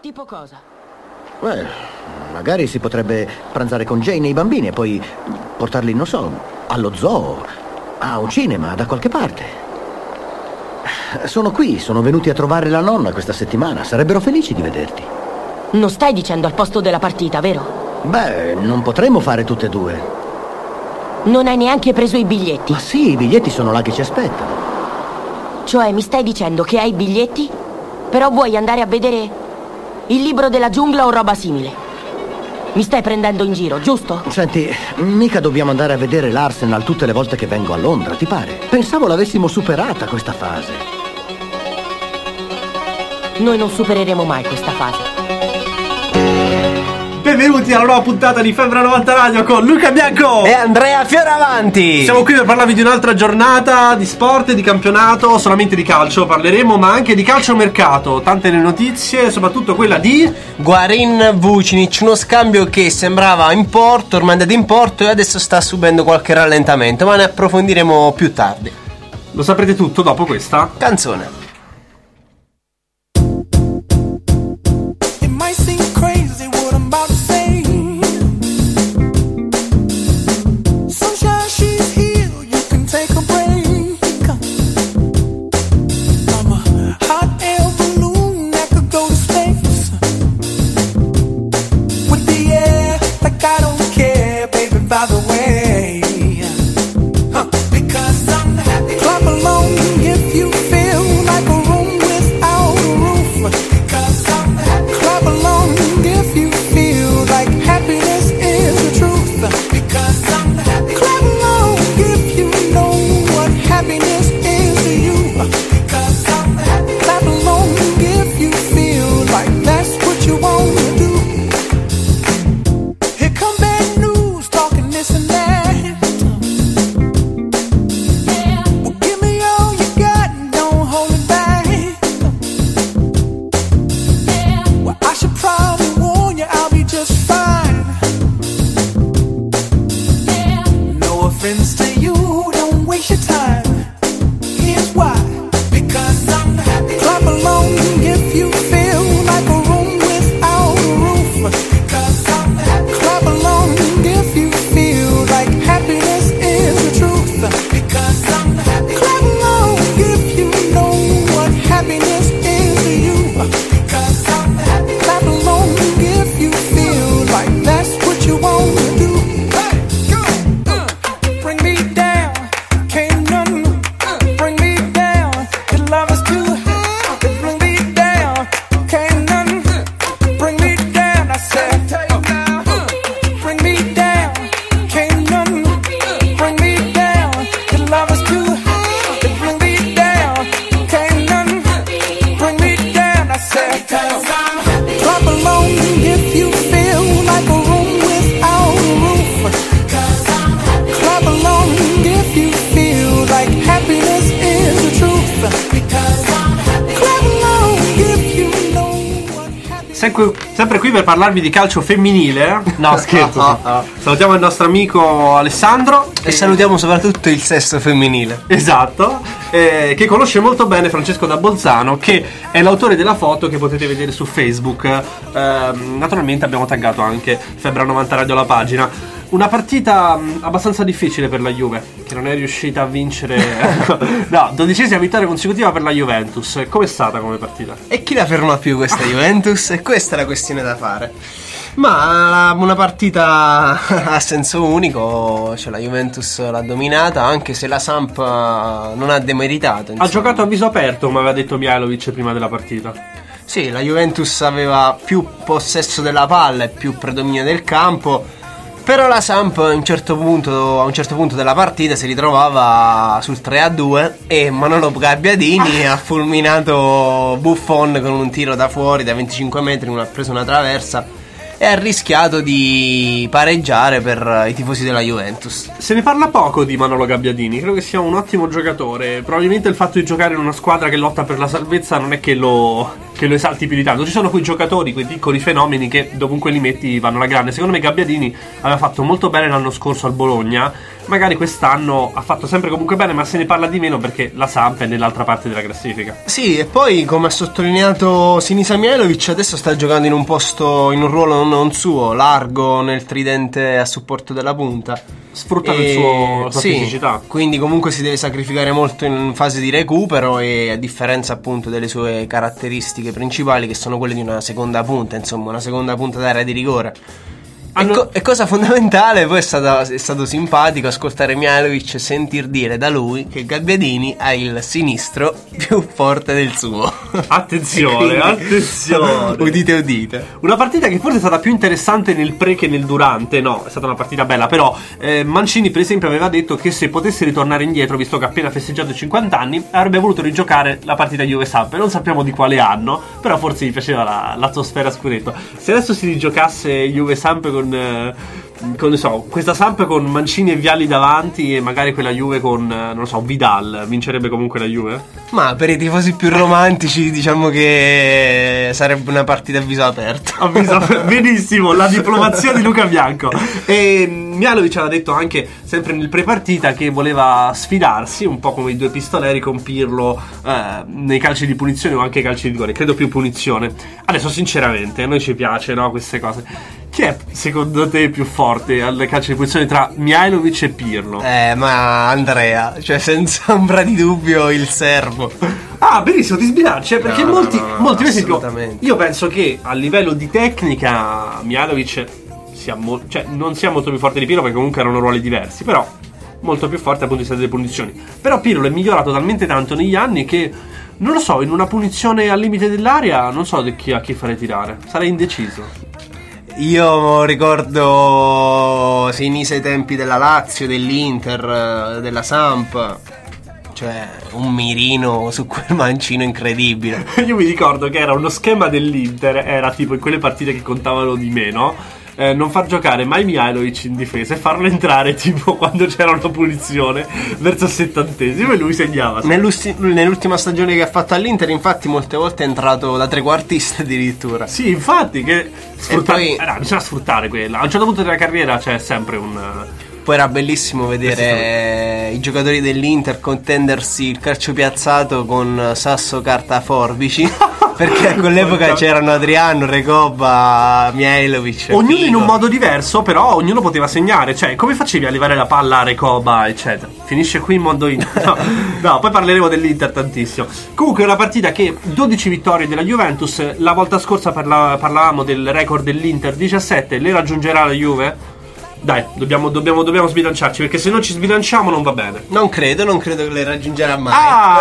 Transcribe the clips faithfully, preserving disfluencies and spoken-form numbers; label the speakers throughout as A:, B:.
A: Tipo cosa?
B: Beh, magari si potrebbe pranzare con Jane e i bambini e poi portarli, non so, allo zoo, a un cinema, da qualche parte. Sono qui, sono venuti a trovare la nonna questa settimana. Sarebbero felici di vederti.
A: Non stai dicendo al posto della partita, vero?
B: Beh, non potremmo fare tutte e due.
A: Non hai neanche preso i biglietti?
B: Ma sì, i biglietti sono là che ci aspettano.
A: Cioè, mi stai dicendo che hai i biglietti, però vuoi andare a vedere il libro della giungla o roba simile? Mi stai prendendo in giro, giusto?
B: Senti, mica dobbiamo andare a vedere l'Arsenal tutte le volte che vengo a Londra, ti pare? Pensavo l'avessimo superata questa fase.
A: Noi non supereremo mai questa fase.
C: Benvenuti alla nuova puntata di Febbre novanta Radio con Luca Bianco
D: e Andrea Fioravanti.
C: Siamo qui per parlarvi di un'altra giornata di sport, di campionato, solamente di calcio parleremo, ma anche di calciomercato. Tante le notizie, soprattutto quella di
D: Guarin Vucinic, uno scambio che sembrava in porto, ormai è andato in porto e adesso sta subendo qualche rallentamento, ma ne approfondiremo più tardi.
C: Lo saprete tutto dopo questa
D: canzone.
C: Sempre qui per parlarvi di calcio femminile. No, scherzo.
D: no, no.
C: Salutiamo il nostro amico Alessandro
D: e, e salutiamo soprattutto il sesso femminile.
C: Esatto, eh, che conosce molto bene Francesco da Bolzano, che è l'autore della foto che potete vedere su Facebook. eh, Naturalmente abbiamo taggato anche Febbre novanta Radio, la pagina. Una partita mh, abbastanza difficile per la Juve, che non è riuscita a vincere. No, dodicesima vittoria consecutiva per la Juventus. Com'è stata come partita?
D: E chi la ferma più questa Juventus? E questa è la questione da fare. Ma una partita a senso unico, cioè la Juventus l'ha dominata, anche se la Samp non ha demeritato, insomma.
C: Ha giocato a viso aperto, come aveva detto Mihajlovic prima della partita.
D: Sì, la Juventus aveva più possesso della palla e più predominio del campo. Però la Samp a un certo punto, a un certo punto della partita si ritrovava sul tre a due e Manolo Gabbiadini ha fulminato Buffon con un tiro da fuori da venticinque metri, non ha preso una traversa e ha rischiato di pareggiare per i tifosi della Juventus.
C: Se ne parla poco di Manolo Gabbiadini, credo che sia un ottimo giocatore. Probabilmente il fatto di giocare in una squadra che lotta per la salvezza non è che lo che lo esalti più di tanto. Ci sono quei giocatori, quei piccoli fenomeni che dovunque li metti vanno alla grande. Secondo me Gabbiadini aveva fatto molto bene l'anno scorso al Bologna, magari quest'anno ha fatto sempre comunque bene, ma se ne parla di meno perché la Samp è nell'altra parte della classifica.
D: Sì, e poi come ha sottolineato Sinisa Mihajlovic, adesso sta giocando in un posto, in un ruolo non suo, largo nel tridente a supporto della punta,
C: sfrutta
D: e,
C: il suo, la sua
D: sì,
C: fisicità.
D: Quindi comunque si deve sacrificare molto in fase di recupero, e a differenza appunto delle sue caratteristiche principali, che sono quelle di una seconda punta, insomma una seconda punta d'area di rigore. E, co- e cosa fondamentale, poi è stato, è stato simpatico ascoltare Mihajlovic e sentir dire da lui che Gabbiadini ha il sinistro più forte del suo.
C: Attenzione,
D: Quindi,
C: attenzione.
D: Udite, udite.
C: Una partita che forse è stata più interessante nel pre che nel durante. No, è stata una partita bella. Però eh, Mancini per esempio aveva detto che se potesse ritornare indietro, visto che ha appena festeggiato i cinquanta anni, avrebbe voluto rigiocare la partita Juve-Samp. Non sappiamo di quale anno, però forse gli piaceva la, l'atmosfera scudetto. Se adesso si rigiocasse Juve-Samp con Con, con ne so, questa Samp con Mancini e Vialli davanti, e magari quella Juve con, non lo so, Vidal, vincerebbe comunque la Juve?
D: Ma per i tifosi più romantici diciamo che sarebbe una partita a viso aperto.
C: A viso aperto. Benissimo, la diplomazia di Luca Bianco. E Mihajlovic aveva detto anche sempre nel pre-partita che voleva sfidarsi un po' come i due pistoleri con Pirlo eh, nei calci di punizione o anche calci di rigore. Credo più punizione. Adesso sinceramente a noi ci piace, no, queste cose. Chi è secondo te più forte alle calci di punizione tra Mihajlovic e Pirlo?
D: Eh, ma Andrea, cioè senza ombra di dubbio il serbo.
C: Ah, benissimo, ti sbilanci, eh, perché
D: No,
C: molti,
D: no, no,
C: molti per esempio,
D: assolutamente.
C: io penso che a livello di tecnica Mihajlovic sia mo- cioè, non sia molto più forte di Pirlo, perché comunque erano ruoli diversi, però molto più forte dal punto di vista delle punizioni. Però Pirlo è migliorato talmente tanto negli anni che, non lo so, in una punizione al limite dell'area non so di chi, a chi farei tirare, sarei indeciso.
D: Io ricordo Sinisa ai tempi della Lazio, dell'Inter, della Samp. Cioè, un mirino su quel mancino incredibile.
C: Io mi ricordo che era uno schema dell'Inter, era tipo in quelle partite che contavano di meno, eh, non far giocare mai Mihajlovic in difesa e farlo entrare tipo quando c'era una punizione verso il settantesimo e lui segnava.
D: Nell'ultima stagione che ha fatto all'Inter, infatti, molte volte è entrato da trequartista addirittura.
C: Sì, infatti, che sfruttare,
D: poi,
C: eh, no, bisogna sfruttare quella. A un certo punto della carriera c'è sempre un...
D: Poi era bellissimo vedere i giocatori dell'Inter contendersi il calcio piazzato con sasso, carta, forbici. Perché a quell'epoca c'erano Adriano, Recoba, Mihajlovic.
C: Ognuno
D: Figo.
C: in un modo diverso, però ognuno poteva segnare. Cioè, come facevi a levare la palla a Recoba, eccetera? Finisce qui in mondo Inter. No, no, poi parleremo dell'Inter tantissimo. Comunque è una partita che dodici vittorie della Juventus. La volta scorsa parla- parlavamo del record dell'Inter, diciassette. Le raggiungerà la Juve? Dai, dobbiamo, dobbiamo, dobbiamo sbilanciarci, perché se non ci sbilanciamo non va bene.
D: Non credo, non credo che le raggiungerà mai.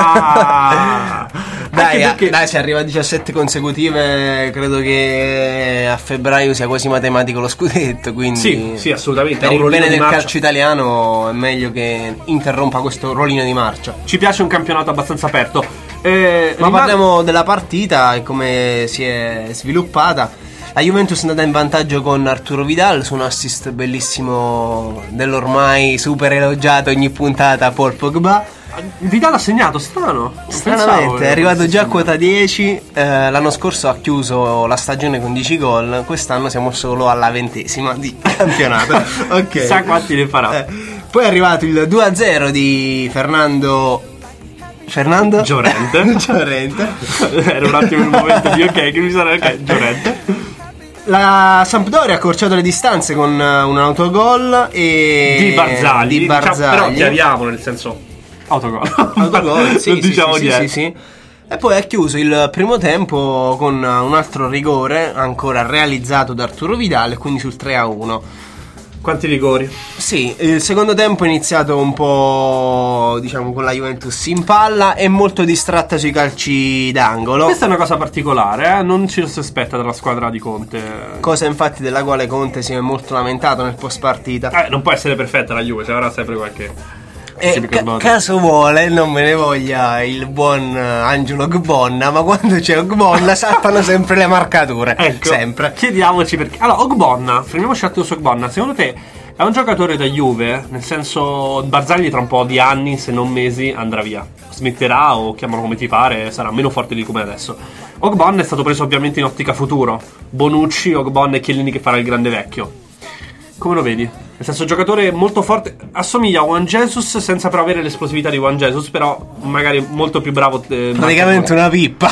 C: Ah!
D: Dai,
C: perché...
D: dai, se arriva a diciassette consecutive, credo che a febbraio sia quasi matematico lo scudetto. Quindi
C: sì, sì, assolutamente.
D: Per il bene del
C: marcia.
D: calcio italiano è meglio che interrompa questo rollino di marcia.
C: Ci piace un campionato abbastanza aperto. Eh,
D: Ma
C: rimane...
D: parliamo della partita e come si è sviluppata. La Juventus è andata in vantaggio con Arturo Vidal su un assist bellissimo dell'ormai super elogiato ogni puntata Paul Pogba.
C: Vidal ha segnato, strano.
D: Stranamente, è arrivato già a quota dieci. eh, L'anno scorso ha chiuso la stagione con dieci gol. Quest'anno siamo solo alla ventesima di campionato. Ok.
C: Chissà quanti ne farà.
D: Eh, Poi è arrivato il due a zero di Fernando Fernando
C: Llorente.
D: Llorente.
C: Era un attimo il momento di ok, che mi sarà ok, Llorente.
D: La Sampdoria ha accorciato le distanze con un autogol e
C: Di Barzagli,
D: di Barzagli.
C: Diciamo, però chiariamo, nel senso autogol.
D: Autogol, sì,
C: non
D: sì,
C: diciamo
D: sì, sì,
C: niente.
D: sì, sì. E poi ha chiuso il primo tempo con un altro rigore ancora realizzato da Arturo Vidal, e quindi sul tre a uno.
C: Quanti rigori?
D: Sì, il secondo tempo è iniziato un po', diciamo, con la Juventus in palla e molto distratta sui calci d'angolo.
C: Questa è una cosa particolare, eh? Non ci si aspetta dalla squadra di Conte.
D: Cosa infatti della quale Conte si è molto lamentato nel post partita.
C: Eh, non può essere perfetta la Juve, cioè avrà sempre qualche...
D: E ca- caso vuole, non me ne voglia il buon uh, Angelo Gbonna, ma quando c'è Gbonna saltano sempre le marcature.
C: Ecco,
D: sempre.
C: Chiediamoci perché. Allora, Ogbonna, fermiamoci un attimo su Ogbonna. Secondo te è un giocatore da Juve? Nel senso, Barzagli tra un po' di anni, se non mesi, andrà via. Smetterà o chiamalo come ti pare, sarà meno forte di come adesso. Ogbon è stato preso ovviamente in ottica futuro. Bonucci, Ogbon e Chiellini che farà il grande vecchio. Come lo vedi? Nel senso, giocatore molto forte, assomiglia a Juan Jesus senza però avere l'esplosività di Juan Jesus, però magari molto più bravo. Eh,
D: Praticamente una pippa.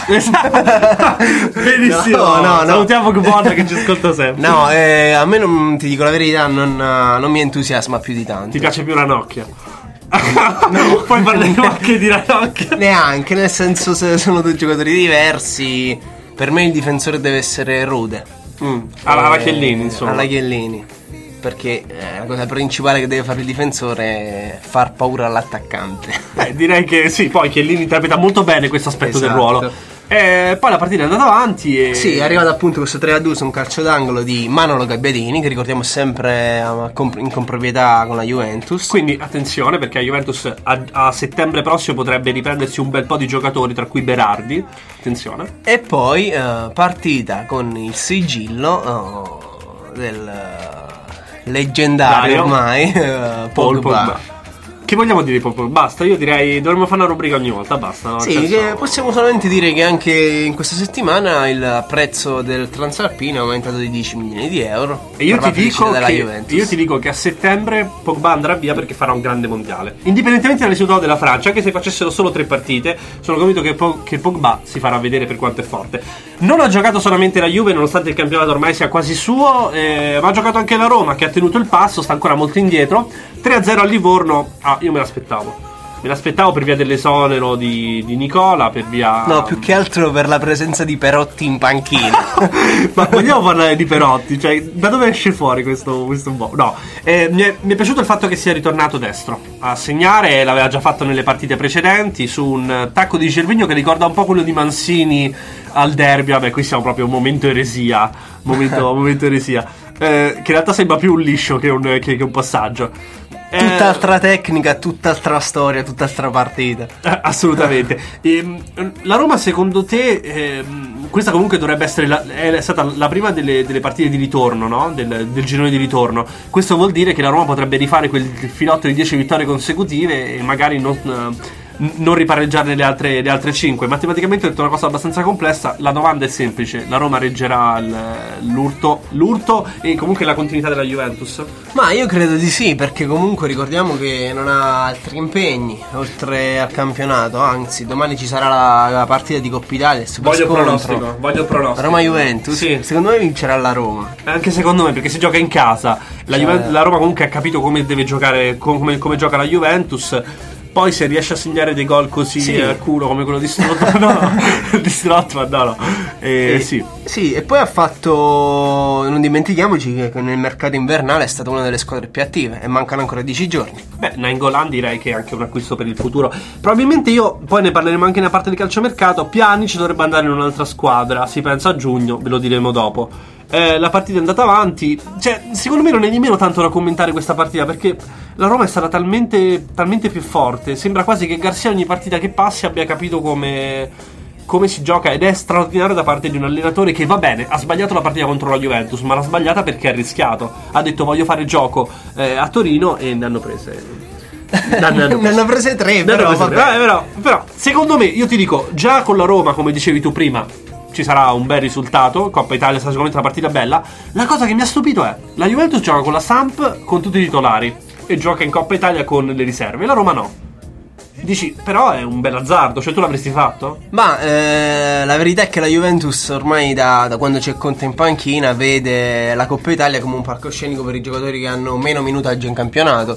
C: Benissimo.
D: No, no, no.
C: Salutiamo Ogbon che ci ascolta sempre.
D: No, eh, a me non, ti dico la verità, non, non mi entusiasma più di tanto.
C: Ti piace più Ranocchia? No. Poi parleremo anche di Ranocchia.
D: Neanche, nel senso, se sono due giocatori diversi. Per me il difensore deve essere Rude.
C: Mm. Alla, alla Chiellini, insomma.
D: Alla Chiellini. Perché eh, la cosa principale che deve fare il difensore è far paura all'attaccante.
C: Eh, direi che sì, poi Chiellini interpreta molto bene questo aspetto
D: Esatto.
C: del ruolo. E poi la partita è andata avanti e...
D: Sì, è arrivato appunto questo tre a due su un calcio d'angolo di Manolo Gabbiadini, che ricordiamo sempre a comp- in comproprietà con la Juventus.
C: Quindi attenzione, perché la Juventus a, a settembre prossimo potrebbe riprendersi un bel po' di giocatori, tra cui Berardi. Attenzione.
D: E poi eh, partita con il sigillo eh, del eh, leggendario
C: Dario.
D: ormai eh,
C: Paul
D: Pogba.
C: Pogba. Che vogliamo dire di Paul Pogba? Basta, io direi dovremmo fare una rubrica ogni volta, basta. No?
D: Sì,
C: Nel senso-
D: che possiamo solamente dire che anche in questa settimana il prezzo del Transalpino è aumentato di dieci milioni di euro.
C: E io
D: per la
C: ti, dico
D: felicità della
C: che,
D: Juventus.
C: io ti dico che a settembre Pogba andrà via perché farà un grande mondiale. Indipendentemente dal risultato della Francia, anche se facessero solo tre partite, sono convinto che, Po- che Pogba si farà vedere per quanto è forte. Non ha giocato solamente la Juve, nonostante il campionato ormai sia quasi suo, eh, ma ha giocato anche la Roma, che ha tenuto il passo, sta ancora molto indietro. tre a zero a Livorno. Ah, io me l'aspettavo. Me l'aspettavo per via dell'esonero di, di Nicola, per via...
D: No, più che altro per la presenza di Perotti in panchina.
C: Ma vogliamo parlare di Perotti? Cioè, da dove esce fuori questo, questo bo- No, eh, mi, è, mi è piaciuto il fatto che sia ritornato destro a segnare. L'aveva già fatto nelle partite precedenti su un tacco di Gervinho che ricorda un po' quello di Mancini al derby. Vabbè, qui siamo proprio un momento eresia. Momento, momento eresia. Eh, che in realtà sembra più un liscio che un, che, che un passaggio.
D: Tutt'altra tecnica, tutt'altra storia, tutt'altra partita.
C: Eh, assolutamente. Ehm, la Roma, secondo te, ehm, questa comunque dovrebbe essere la, è stata la prima delle, delle partite di ritorno, no? Del, del girone di ritorno. Questo vuol dire che la Roma potrebbe rifare quel filotto di dieci vittorie consecutive e magari non, non ripareggiarne le altre, le altre cinque. Matematicamente è una cosa abbastanza complessa. La domanda è semplice: la Roma reggerà il, l'urto, l'urto e comunque la continuità della Juventus?
D: Ma io credo di sì, perché comunque ricordiamo che non ha altri impegni oltre al campionato. Anzi, domani ci sarà la, la partita di Coppa Italia, il super
C: Voglio
D: scontro.
C: pronostico, voglio pronostico.
D: Roma-Juventus.
C: Sì.
D: Secondo me vincerà la Roma.
C: Anche secondo me, perché si gioca in casa. La,
D: Cioè-
C: Juve- la Roma comunque ha capito come deve giocare, come, come gioca la Juventus. Poi se riesce a segnare dei gol così
D: Sì.
C: a culo come quello di Strottman, no, no, di Strottman, no, no. Eh,
D: E,
C: sì.
D: sì, e poi ha fatto. Non dimentichiamoci che nel mercato invernale è stata una delle squadre più attive e mancano ancora dieci giorni.
C: Beh, Nainggolan direi che è anche un acquisto per il futuro. Probabilmente io, poi ne parleremo anche nella parte di calciomercato. Pjanic dovrebbe andare in un'altra squadra. Si pensa a giugno, ve lo diremo dopo. Eh, la partita è andata avanti. Cioè, secondo me non è nemmeno tanto da commentare questa partita, perché la Roma è stata talmente, talmente più forte. Sembra quasi che Garcia ogni partita che passi abbia capito come, come si gioca, ed è straordinario da parte di un allenatore che, va bene, ha sbagliato la partita contro la Juventus, ma l'ha sbagliata perché ha rischiato. Ha detto voglio fare gioco eh, a Torino e ne hanno prese. Ne hanno
D: Ne hanno prese tre,
C: Ne
D: però,
C: hanno prese
D: vabbè.
C: tre. Eh, però, però, secondo me, io ti dico, già con la Roma, come dicevi tu prima, ci sarà un bel risultato. Coppa Italia sarà sicuramente una partita bella. La cosa che mi ha stupito è la Juventus gioca con la Samp con tutti i titolari e gioca in Coppa Italia con le riserve. La Roma no. Dici, però è un bel azzardo. Cioè, tu l'avresti fatto?
D: Ma eh, la verità è che la Juventus ormai da, da quando c'è Conte in panchina vede la Coppa Italia come un palcoscenico per i giocatori che hanno meno minutaggio in campionato,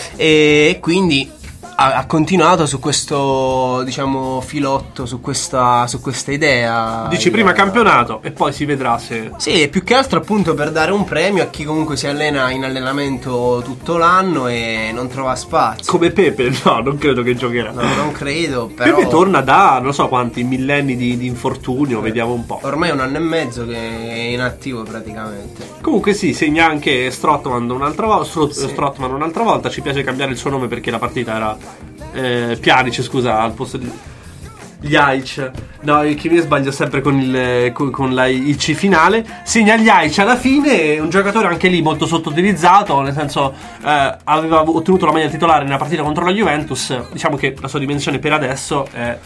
D: e quindi ha, ha continuato su questo, diciamo, filotto, su questa, su questa idea.
C: Dici
D: Il-
C: prima campionato e poi si vedrà se...
D: Sì, più che altro appunto per dare un premio a chi comunque si allena in allenamento tutto l'anno e non trova spazio.
C: Come Pepe, no, non credo che giocherà.
D: No, non credo, però
C: Pepe torna da non so quanti millenni di, di infortunio, vediamo un po'.
D: ormai è un anno e mezzo che è inattivo praticamente.
C: Comunque sì, segna anche Strottman un'altra volta. Stro-
D: Sì.
C: Strottman un'altra volta. Ci piace cambiare il suo nome perché la partita era eh, Pjanic, scusa, al posto di Ljajic. No, chi mi sbaglio sempre con il con, con la, il C finale. Segna Ljajic alla fine, un giocatore anche lì molto sottoutilizzato, nel senso eh, aveva ottenuto la maglia titolare nella partita contro la Juventus. Diciamo che la sua dimensione per adesso è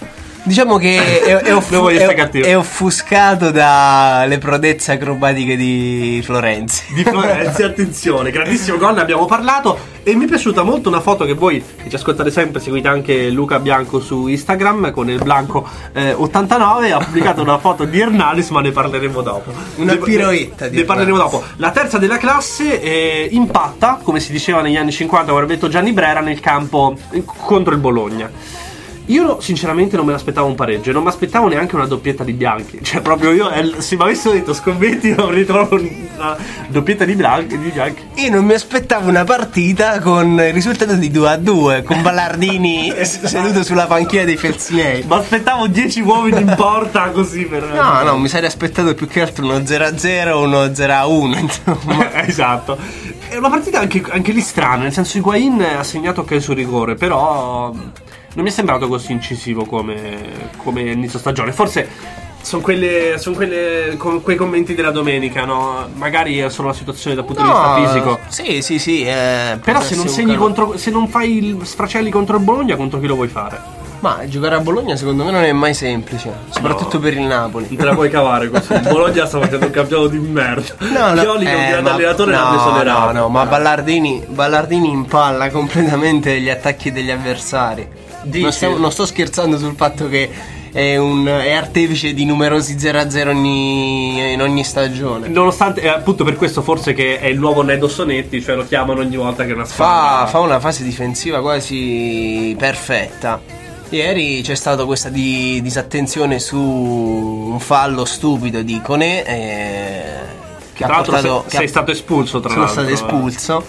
D: Diciamo che è, è, offu-
C: Non voglio
D: è,
C: essere cattivo.
D: è offuscato dalle prodezze acrobatiche di Florenzi.
C: Di Florenzi, attenzione, grandissimo gol, ne abbiamo parlato. E mi è piaciuta molto una foto che voi, che ci ascoltate sempre, seguite anche Luca Bianco su Instagram con il Blanco eh, ottantanove, ha pubblicato una foto di Hernanis, ma ne parleremo dopo.
D: Una
C: ne,
D: piroetta
C: ne,
D: di
C: ne parleremo
D: Hernanis.
C: dopo. La terza della classe eh, impatta, come si diceva negli anni cinquanta, come aveva detto Gianni Brera, nel campo eh, contro il Bologna. Io sinceramente non me l'aspettavo un pareggio, non mi aspettavo neanche una doppietta di Bianchi. Cioè proprio io, eh, se mi avessero detto scommetti, avrei detto proprio una doppietta di Bianchi, di Bianchi.
D: Io non mi aspettavo una partita con il risultato di due a due, con Ballardini seduto sulla panchina dei Felsinei.
C: Mi aspettavo dieci uomini in porta così per...
D: No, no, mi sarei aspettato più che altro uno zero a zero o uno zero a uno, insomma.
C: Esatto. È una partita anche, anche lì strana, nel senso Higuain ha segnato anche il suo rigore, però non mi è sembrato così incisivo come, come inizio stagione. Forse sono quelle, son quelle con quei commenti della domenica, no? Magari è solo una situazione dal punto di vista fisico.
D: Sì, sì, sì. Eh,
C: Però se non segni contro, se non fai il sfracelli contro il Bologna, contro chi lo vuoi fare?
D: Ma giocare a Bologna secondo me non è mai semplice, soprattutto
C: No.
D: per il Napoli.
C: Non te la puoi cavare così. Il Bologna sta facendo un campionato di merda.
D: No, no,
C: Pioli che
D: eh,
C: è un
D: ma-
C: allenatore l'ha
D: no,
C: preso le
D: no,
C: rate.
D: no, ma Ballardini, Ballardini impalla completamente gli attacchi degli avversari.
C: Dici?
D: Non, stiamo- non sto scherzando sul fatto che è, un, è artefice di numerosi zero a zero ogni, in ogni stagione.
C: Nonostante, è appunto per questo forse che è il nuovo Nedo Sonetti, cioè lo chiamano ogni volta che è una
D: Fa,
C: squadra.
D: fa una fase difensiva quasi perfetta. Ieri c'è stata questa di, disattenzione su un fallo stupido di Koné, eh, che
C: Tra
D: ha
C: l'altro
D: portato,
C: sei,
D: che
C: sei
D: ha-
C: stato espulso, tra
D: sono
C: l'altro.
D: stato espulso.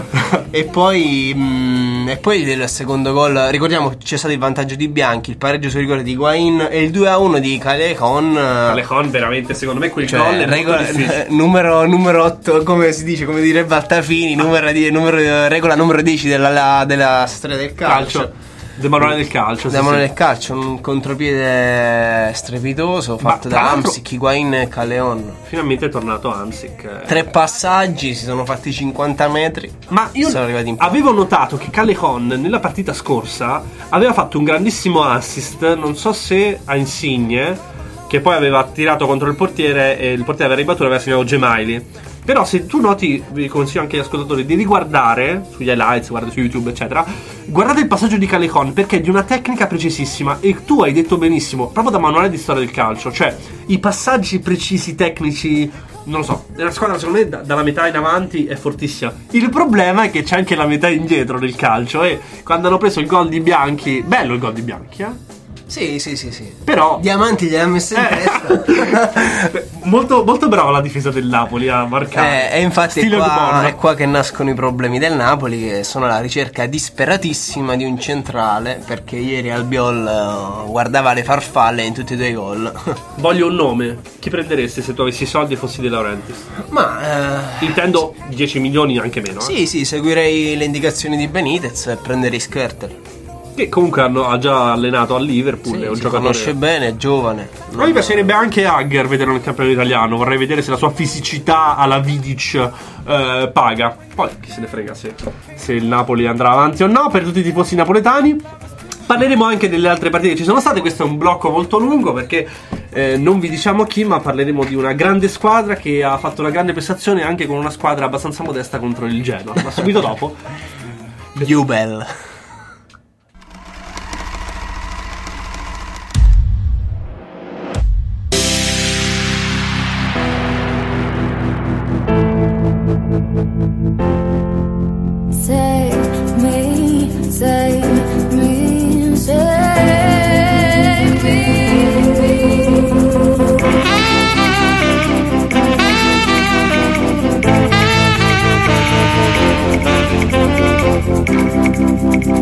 D: e poi mh, e poi il secondo gol, ricordiamo che c'è stato il vantaggio di Bianchi, il pareggio sul rigore di Higuain e il due a uno di Callejon.
C: Callejon veramente, secondo me quel
D: Cioè,
C: gol è
D: regola-
C: molto difficile.
D: numero, numero otto, come si dice, come direbbe Altafini, numero di, numero, regola numero dieci della, la- della storia del calcio.
C: Calcio. De manuale del calcio. sì,
D: Del manuale
C: sì.
D: del calcio, un contropiede strepitoso fatto
C: tra
D: da
C: l'altro-
D: Hamsik, Higuain e Callejon.
C: Finalmente è tornato Hamsik.
D: Tre passaggi, si sono fatti cinquanta metri.
C: Ma io
D: Sono arrivati in porta.
C: avevo notato che Callejon nella partita scorsa aveva fatto un grandissimo assist, non so se a Insigne, che poi aveva tirato contro il portiere e il portiere aveva ribattuto e aveva segnato Gemayli. Però se tu noti, vi consiglio anche agli ascoltatori di riguardare sugli highlights, guarda su YouTube eccetera, guardate il passaggio di Callejon perché è di una tecnica precisissima e tu hai detto benissimo, proprio da manuale di storia del calcio, cioè i passaggi precisi, tecnici, non lo so, è una squadra secondo me da- dalla metà in avanti è fortissima. Il problema è che c'è anche la metà indietro del calcio e quando hanno preso il gol di Bianchi, bello il gol di Bianchi, eh?
D: Sì, sì, sì, sì.
C: Però
D: Diamanti gliel'ha messo in
C: Eh.
D: testa.
C: molto, molto brava la difesa del Napoli a marcare.
D: Eh, e infatti è
C: Stile
D: qua,
C: Gubon.
D: è qua che nascono i problemi del Napoli, che sono alla ricerca disperatissima di un centrale, perché ieri Albiol eh, guardava le farfalle in tutti e due i gol.
C: Voglio un nome. Chi prenderesti se tu avessi i soldi e fossi De Laurentiis?
D: Ma eh,
C: Intendo dieci milioni, anche meno. eh.
D: sì, sì, seguirei le indicazioni di Benitez e prenderei Skrtel.
C: Che comunque hanno- ha già allenato a Liverpool.
D: Sì,
C: è un
D: si
C: giocatore.
D: conosce bene, è giovane.
C: A me piacerebbe anche Agger vederlo nel campionato italiano. Vorrei vedere se la sua fisicità alla Vidic eh, paga. Poi chi se ne frega se, se il Napoli andrà avanti o no. Per tutti i tifosi napoletani. Parleremo anche delle altre partite che ci sono state. Questo è un blocco molto lungo perché eh, non vi diciamo chi, ma parleremo di una grande squadra che ha fatto una grande prestazione anche con una squadra abbastanza modesta contro il Genoa. Ma subito dopo.
D: Jubel.
E: Save me, save me, save me.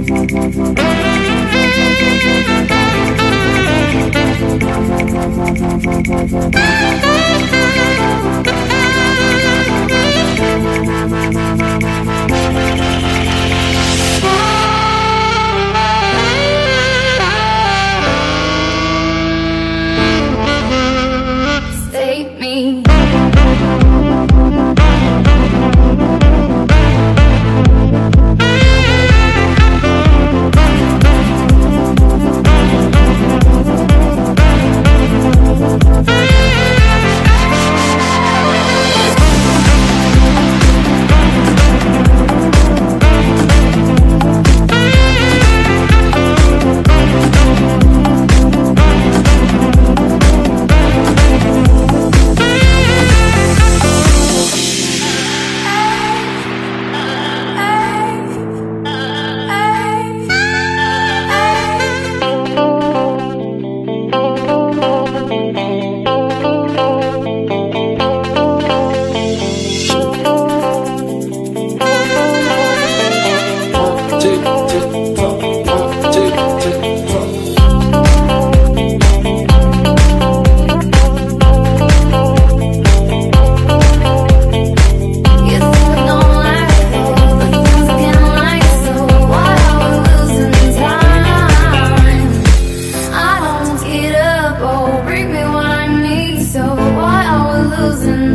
E: in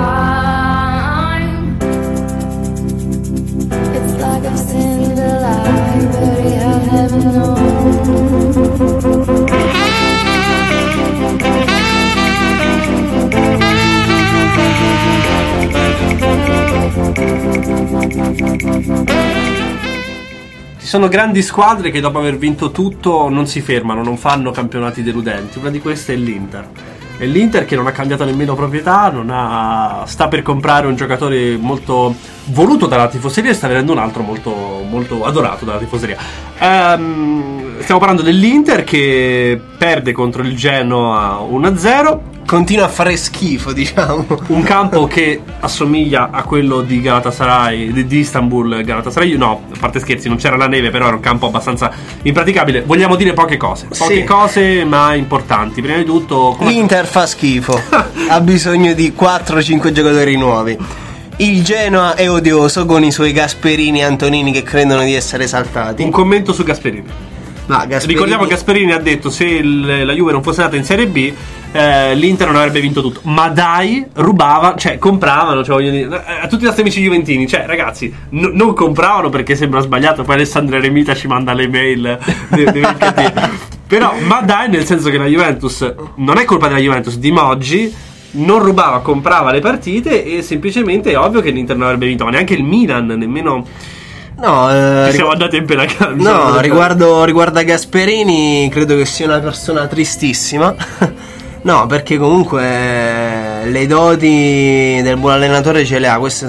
E: time. It's like I've seen the light, but I haven't known.
C: Ci sono grandi squadre che dopo aver vinto tutto non si fermano, non fanno campionati deludenti. Una di queste è l'Inter. E l'Inter che non ha cambiato nemmeno proprietà, non ha, sta per comprare un giocatore molto voluto dalla tifoseria e sta vedendo un altro molto, molto adorato dalla tifoseria. Ehm, stiamo parlando dell'Inter che perde contro il Genoa uno a zero.
D: Continua a fare schifo, diciamo.
C: Un campo che assomiglia a quello di Galatasaray, di, di Istanbul Galatasaray. No, a parte scherzi, non c'era la neve, però era un campo abbastanza impraticabile. Vogliamo dire poche cose, poche
D: Sì.
C: cose ma importanti. Prima di tutto, come-
D: L'Inter fa schifo. Ha bisogno di quattro cinque giocatori nuovi. Il Genoa è odioso con i suoi Gasperini e Antonini che credono di essere esaltati.
C: un commento su Gasperini.
D: Ma Gasperini...
C: Ricordiamo che Gasperini ha detto se il- la Juve non fosse andata in Serie B, eh, l'Inter non avrebbe vinto tutto. Ma dai, rubava, cioè compravano, cioè, voglio dire, a tutti i nostri amici juventini, cioè ragazzi, no- non compravano perché sembra sbagliato. Poi Alessandro Eremita ci manda le mail de- de- de- però ma dai, nel senso che la Juventus non è colpa della Juventus di Moggi, non rubava, comprava le partite e semplicemente è ovvio che l'Inter non avrebbe vinto, ma neanche il Milan, nemmeno.
D: No, eh,
C: Ci siamo
D: rigu-
C: andati in pena can-
D: no riguardo, riguardo a Gasperini, credo che sia una persona tristissima. No, perché comunque eh, le doti del buon allenatore ce le ha, queste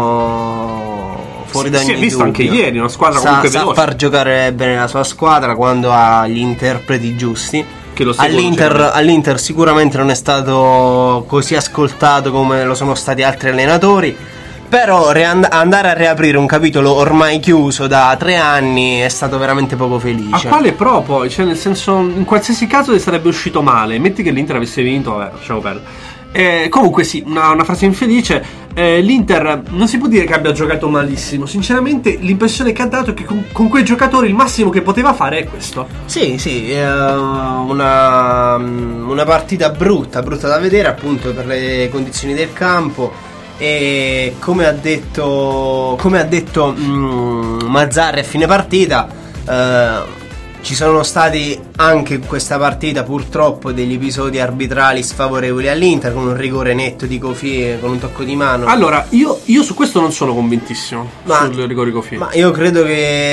D: sono fuori da
C: Si-
D: ogni
C: si è visto
D: dubbio.
C: anche ieri, una squadra
D: sa,
C: comunque
D: sa
C: veloce.
D: far giocare bene la sua squadra quando ha gli interpreti giusti.
C: Che lo seguono
D: All'Inter,
C: generalmente.
D: all'Inter sicuramente non è stato così ascoltato come lo sono stati altri allenatori. Però reand- andare a riaprire un capitolo ormai chiuso da tre anni è stato veramente poco
C: A
D: felice.
C: quale pro poi? Cioè nel senso, in qualsiasi caso sarebbe uscito male. Metti che l'Inter avesse vinto, vabbè, lasciamo perdere. Eh, comunque sì, una, una frase infelice. eh, L'Inter non si può dire che abbia giocato malissimo. Sinceramente l'impressione che ha dato è che con, con quei giocatori il massimo che poteva fare è questo.
D: Sì, sì, eh, una, una partita brutta, brutta da vedere appunto per le condizioni del campo. E come ha detto, come ha detto mm, Mazzarri a fine partita, eh, ci sono stati anche in questa partita purtroppo degli episodi arbitrali sfavorevoli all'Inter, con un rigore netto di Kofi con un tocco di mano.
C: Allora, io, io su questo non sono convintissimo.
D: Ma-
C: sul rigore Kofi.
D: Ma io credo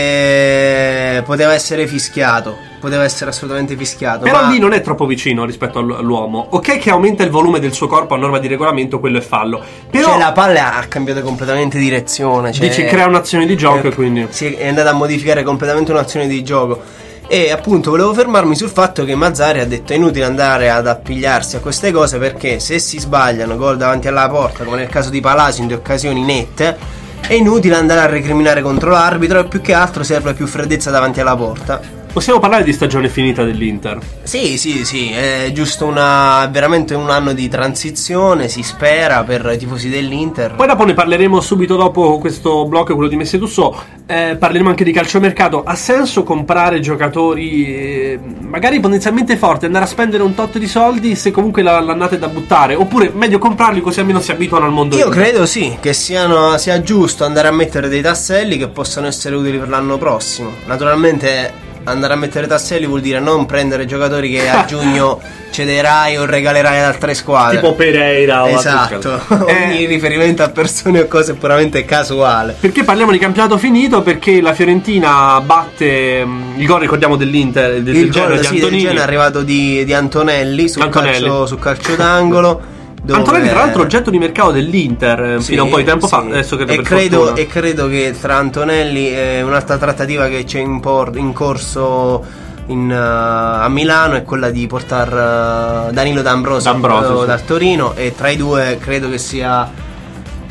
D: che poteva essere fischiato. Poteva essere assolutamente fischiato.
C: Però
D: ma...
C: lì non è troppo vicino rispetto all- all'uomo. Ok che aumenta il volume del suo corpo a norma di regolamento, quello è fallo. Però
D: Cioè la palla ha cambiato completamente direzione. Cioè,
C: dici crea un'azione di gioco
D: eh,
C: e quindi.
D: si è andata a modificare completamente un'azione di gioco. E appunto volevo fermarmi sul fatto che Mazzarri ha detto è inutile andare ad appigliarsi a queste cose, perché se si sbagliano gol davanti alla porta, come nel caso di Palacio in due occasioni nette, è inutile andare a recriminare contro l'arbitro, e più che altro serve più freddezza davanti alla porta.
C: Possiamo parlare di stagione finita dell'Inter?
D: Sì, sì, sì, è giusto una veramente un anno di transizione, si spera, per i tifosi dell'Inter.
C: Poi dopo ne parleremo subito dopo questo blocco, quello di Messi Tussò. Eh, parleremo anche di calciomercato. Ha senso comprare giocatori eh, magari potenzialmente forti, andare a spendere un tot di soldi se comunque la- l'annata è da buttare? Oppure meglio comprarli così almeno si abituano al mondo?
D: Io
C: Inter?
D: credo sì, che siano, sia giusto andare a mettere dei tasselli che possano essere utili per l'anno prossimo. Naturalmente andare a mettere tasselli vuol dire non prendere giocatori che a giugno cederai o regalerai ad altre squadre.
C: Tipo Pereira o
D: Esatto.
C: Eh,
D: Ogni riferimento a persone o cose è puramente casuale.
C: Perché parliamo di campionato finito? Perché la Fiorentina batte mh, il gol, ricordiamo, dell'Inter, del, del
D: Il
C: Genoa
D: gol
C: di
D: sì, del
C: Antonini.
D: Genoa è arrivato di, di Antonelli sul
C: Antonelli.
D: calcio, sul calcio d'angolo. dove-
C: Antonelli tra l'altro oggetto di mercato dell'Inter eh,
D: Sì,
C: fino a un po' di tempo
D: sì.
C: fa, adesso credo
D: e,
C: per
D: credo,
C: fortuna.
D: e credo che tra Antonelli e un'altra trattativa che c'è in, por- in corso in, uh, a Milano è quella di portare uh, Danilo D'Ambrosio,
C: D'Ambrosio,
D: uh,
C: sì.
D: dal Torino, e tra i due credo che sia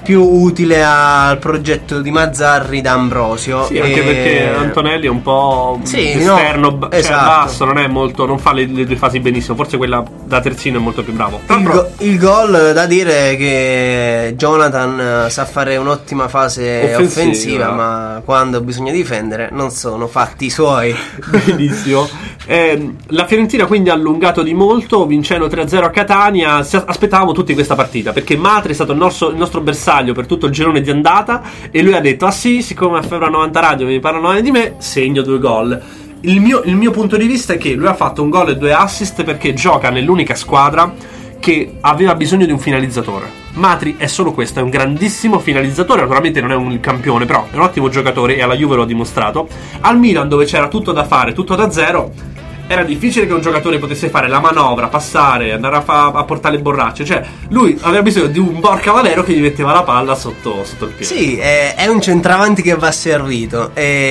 D: più utile al progetto di Mazzarri D'Ambrosio.
C: Sì, anche
D: e...
C: perché Antonelli è un po'
D: sì,
C: esterno,
D: no,
C: cioè
D: esatto.
C: basso, non è molto, non fa le, le due fasi benissimo, forse quella da terzino è molto più bravo.
D: Il, go- il gol da dire che Jonathan sa fare un'ottima fase
C: Offensiva.
D: offensiva, ma quando bisogna difendere non sono fatti suoi.
C: Benissimo. Eh, la Fiorentina quindi ha allungato di molto, vincendo tre a zero a Catania. Si aspettavamo tutti questa partita perché Matri è stato il nostro, il nostro bersaglio per tutto il girone di andata e lui ha detto: ah sì, siccome a Febbraio novanta Radio mi parlano male di me, segno due gol. Il mio, il mio punto di vista è che lui ha fatto un gol e due assist perché gioca nell'unica squadra che aveva bisogno di un finalizzatore. Matri è solo questo, è un grandissimo finalizzatore, naturalmente non è un campione, però è un ottimo giocatore e alla Juve lo ha dimostrato. Al Milan, dove c'era tutto da fare, tutto da zero, era difficile che un giocatore potesse fare la manovra, passare, andare a, fa- a portare le borracce. Cioè, lui aveva bisogno di un Borca Valero che gli metteva la palla sotto, sotto il piede.
D: Sì, è, è un centravanti che va servito.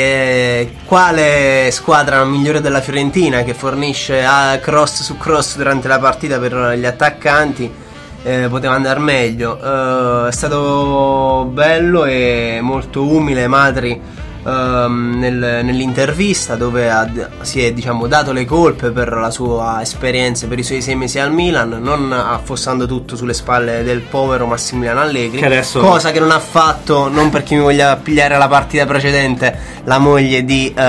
D: E quale squadra migliore della Fiorentina che fornisce a cross su cross durante la partita per gli attaccanti? Eh, poteva andare meglio. Eh, è stato bello e molto umile Matri ehm, nel, nell'intervista, dove ha, si è diciamo dato le colpe per la sua esperienza, per i suoi sei mesi al Milan, non affossando tutto sulle spalle del povero Massimiliano Allegri,
C: che adesso...
D: cosa che non ha fatto, non perché mi voglia pigliare la partita precedente, la moglie di uh,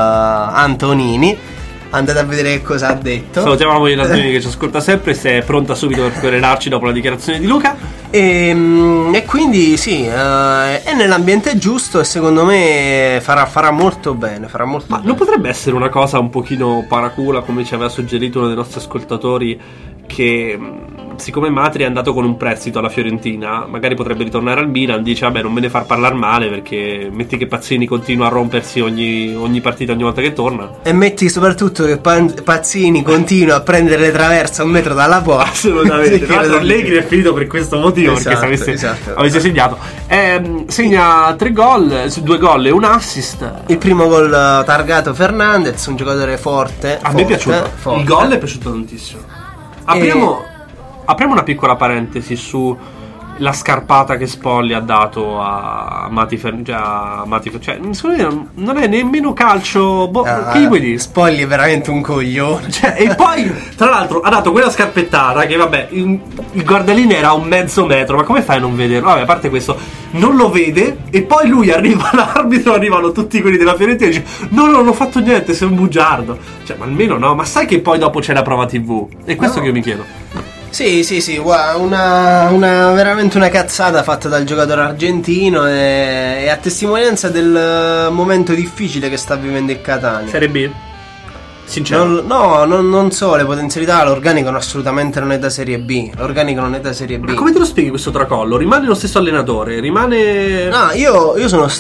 D: Antonini. Andate a vedere che cosa ha detto.
C: Salutiamo la moglie di Antonini che ci ascolta sempre, se è pronta subito per querelarci dopo la dichiarazione di Luca.
D: E, e quindi sì, uh, è nell'ambiente giusto e secondo me farà, farà molto bene, farà molto
C: Ma
D: bene.
C: non potrebbe essere una cosa un pochino paracula, come ci aveva suggerito uno dei nostri ascoltatori, che mh, siccome Matri è andato con un prestito alla Fiorentina, magari potrebbe ritornare al Milan, dice vabbè non me ne far parlare male, perché metti che Pazzini continua a rompersi ogni, ogni partita, ogni volta che torna.
D: E metti soprattutto che Pan- Pazzini continua a prendere le traverse a un metro dalla porta.
C: Assolutamente. Tra l'altro Allegri è finito per questo motivo,
D: Esatto,
C: perché se avesse,
D: esatto.
C: avesse segnato ehm, segna tre gol, due gol e un assist.
D: Il primo gol uh, targato Fernandez, un giocatore forte.
C: A
D: forte,
C: me è piaciuto,
D: forte.
C: il gol è piaciuto tantissimo. Apriamo, apriamo una piccola parentesi su la scarpata che Spolli ha dato a Mati Fer- a Mati Fer- cioè secondo me non è nemmeno calcio, boh,
D: Ah,
C: che gli puoi dire?
D: Spolli è veramente un coglione.
C: Cioè, e poi tra l'altro ha dato quella scarpettata che vabbè, il, il guardaline era a un mezzo metro, ma come fai a non vederlo? Vabbè, a parte questo, non lo vede e poi lui arriva, l'arbitro, arrivano tutti quelli della Fiorentina e dice no, no, non ho fatto niente, sei un bugiardo. Cioè, ma almeno no, ma sai che poi dopo c'è la prova tivù? È questo
D: No.
C: che io mi chiedo.
D: Sì, sì, sì, guarda, una, una veramente una cazzata fatta dal giocatore argentino e, e a testimonianza del momento difficile che sta vivendo il Catania.
C: Serie B? Sincero.
D: Non, no, non, non so, le potenzialità, l'organico non, assolutamente non è da Serie B. L'organico non è da Serie B.
C: Ma come te lo spieghi questo tracollo? Rimane lo stesso allenatore, rimane...
D: No, io, io sono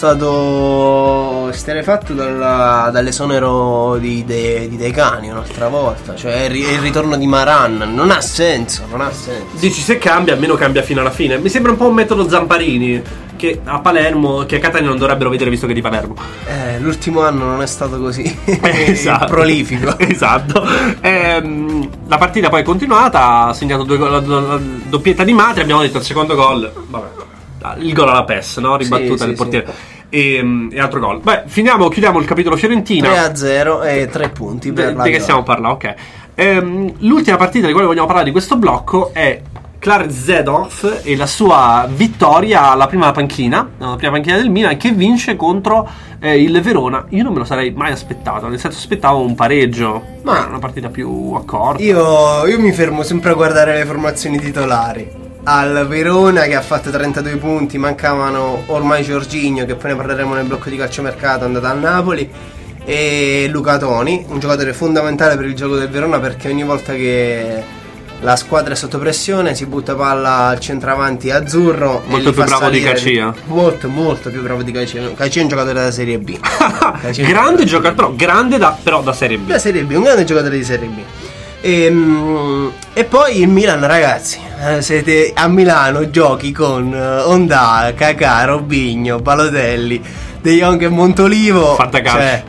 D: stato esterrefatto dalla, dall'esonero di, de, di De Cani un'altra volta. Cioè il, il ritorno di Maran. Non ha senso, non ha senso.
C: Dici se cambia, almeno cambia fino alla fine. Mi sembra un po' un metodo Zamparini, che a Palermo, che a Catania non dovrebbero vedere visto che è di Palermo.
D: Eh, l'ultimo anno non è stato così
C: Esatto.
D: prolifico.
C: Esatto. Ehm, la partita poi è continuata, ha segnato due gol, la, la, la doppietta di Matri, abbiamo detto il secondo gol, vabbè, il gol alla P E S, no? Ribattuta
D: Sì,
C: del
D: sì,
C: portiere. E, e altro gol. Beh, finiamo, chiudiamo il capitolo Fiorentina.
D: tre a zero e tre punti per
C: De,
D: la
C: di che
D: Viola.
C: stiamo parlando? Ok. Ehm, l'ultima partita di quale vogliamo parlare di questo blocco è Clarence Seedorf e la sua vittoria alla prima panchina, alla prima panchina del Milan, che vince contro eh, il Verona. Io non me lo sarei mai aspettato, nel senso aspettavo un pareggio,
D: Ma-
C: ma una partita più accorta.
D: Io, io mi fermo sempre a guardare le formazioni titolari. Al Verona che ha fatto trentadue punti, mancavano ormai Jorginho, che poi ne parleremo nel blocco di calciomercato, è andato al Napoli, e Luca Toni, un giocatore fondamentale per il gioco del Verona, perché ogni volta che la squadra è sotto pressione si butta palla al centravanti azzurro. e
C: Molto
D: li
C: più
D: fa
C: bravo di
D: salire.
C: Cacia.
D: Molto, molto più bravo di Cacia. Cacia è un giocatore da Serie B. Cacia è un
C: Grande giocatore, però grande da, però da Serie B.
D: da Serie B, un grande giocatore di Serie B. E, mm, e poi il Milan, ragazzi, eh, siete a Milano, giochi con eh, Ondà, Kakà, Robinho, Balotelli, De Jong e Montolivo.
C: Fantacalcio.
D: Cioè,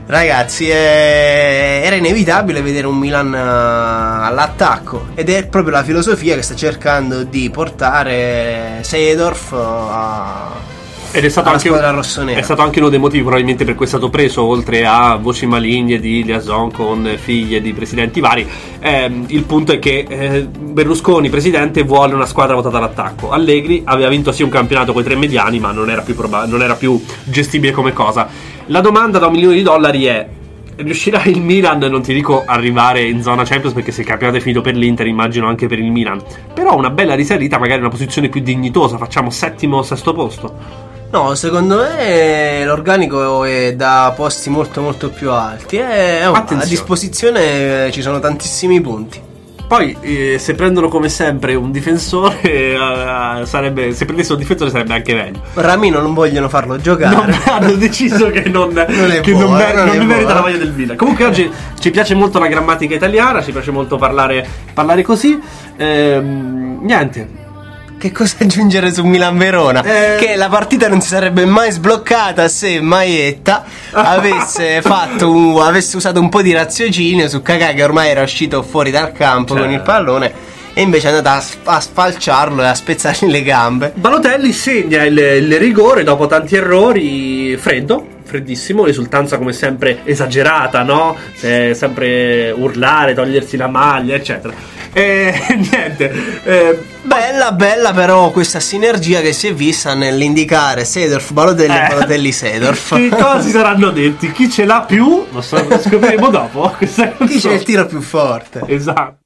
D: Ragazzi, eh, era inevitabile vedere un Milan eh, all'attacco, ed è proprio la filosofia che sta cercando di portare Seedorf eh, a
C: Ed è stato, anche, è stato anche uno dei motivi probabilmente per cui è stato preso, oltre a voci maligne di liaison con figlie di presidenti vari. Eh, il punto è che eh, Berlusconi, presidente, vuole una squadra votata all'attacco. Allegri aveva vinto sì un campionato con i tre mediani, ma non era più, proba- non era più gestibile come cosa. La domanda da un milione di dollari è: riuscirà il Milan, non ti dico arrivare in zona Champions, perché se il campionato è finito per l'Inter immagino anche per il Milan, però una bella risalita, magari una posizione più dignitosa, facciamo settimo o sesto posto?
D: No, secondo me l'organico è da posti molto molto più alti e oh, a disposizione ci sono tantissimi punti.
C: Poi eh, se prendono come sempre un difensore eh, sarebbe, se prendessero un difensore sarebbe anche meglio.
D: Ramino non vogliono farlo giocare,
C: non, hanno deciso che non, non, è che buona, non, mer- non, non merita la maglia del Milan. Comunque oggi ci piace molto la grammatica italiana, ci piace molto parlare, parlare così. ehm, Niente.
D: Che cosa aggiungere su Milan-Verona? Eh... Che la partita non si sarebbe mai sbloccata se Maietta avesse fatto un, avesse usato un po' di raziocinio su Kakà, che ormai era uscito fuori dal campo, cioè, con il pallone, e invece è andata a, sp- a spalciarlo e a spezzargli le gambe.
C: Balotelli segna il, il rigore dopo tanti errori, freddo, freddissimo, risultanza come sempre esagerata, no? Eh, sempre urlare, togliersi la maglia, eccetera. E niente, eh,
D: bella bella però questa sinergia che si è vista nell'indicare Seedorf Balotelli eh, e Balotelli Seedorf.
C: Che cosa si saranno detti? Chi ce l'ha più? Lo so, lo scopriremo dopo.
D: Chi c'è il tiro più forte?
C: Esatto.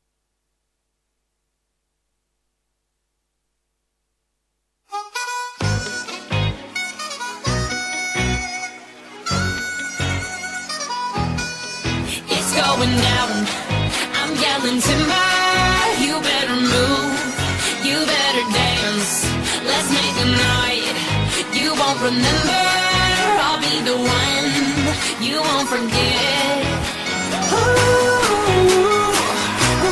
E: It's going down. I'm yelling timber, you better move, you better dance, let's make a night, you won't remember, I'll be the one, you won't forget. Ooh, ooh,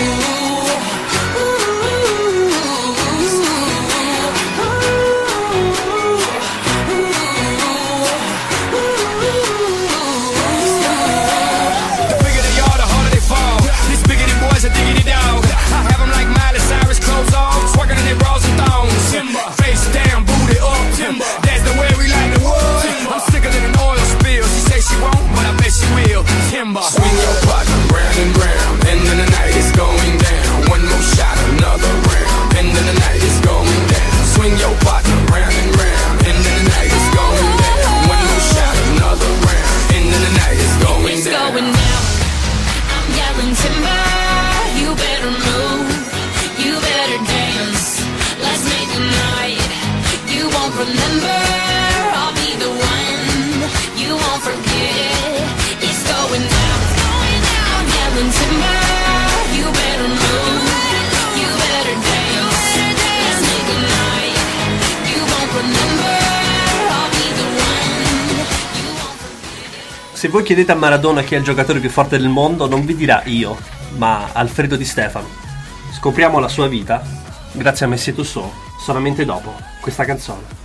F: a diggity dog. I have them like Miley Cyrus, clothes off, twerking in their bras and thongs. Timber. Face down, booty up. Timber. That's the way we like the wood. Timber. I'm sicker than an oil spill. She say she won't, but I bet she will. Timber. Swing your partner round and round, and then the night is going down. One more shot, another round, and then the night is going down. Swing your partner round and round, and then the night is going down. One more shot, another round, and then the night is going
E: it's
F: down.
E: Going down. I'm yelling timber. You better move, you better dance, let's make a night, you won't remember, I'll be the one, you won't forget, it's going down, it's going down, I'm yelling timber, you better move, you better dance, let's make a night, you won't remember, I'll be the one, you won't forget.
C: Se voi chiedete a Maradona chi è il giocatore più forte del mondo, non vi dirà io, ma Alfredo Di Stefano. Scopriamo la sua vita grazie a Messi e Tussauds solamente dopo questa canzone.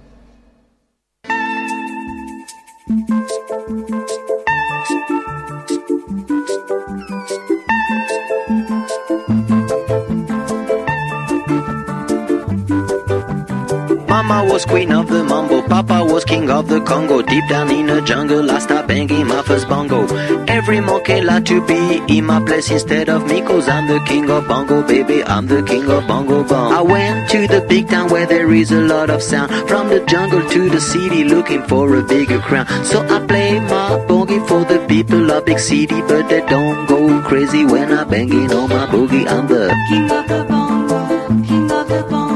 G: Mama was queen of the mambo, Papa was king of the Congo. Deep down in the jungle, I started banging my first bongo. Every monkey like to be in my place instead of me, cause I'm the king of bongo, baby, I'm the king of bongo bong. I went to the big town where there is a lot of sound, from the jungle to the city looking for a bigger crown. So I play my boogie for the people of big city, but they don't go crazy when I'm banging on my boogie. I'm the king of the bongo, king of the bongo.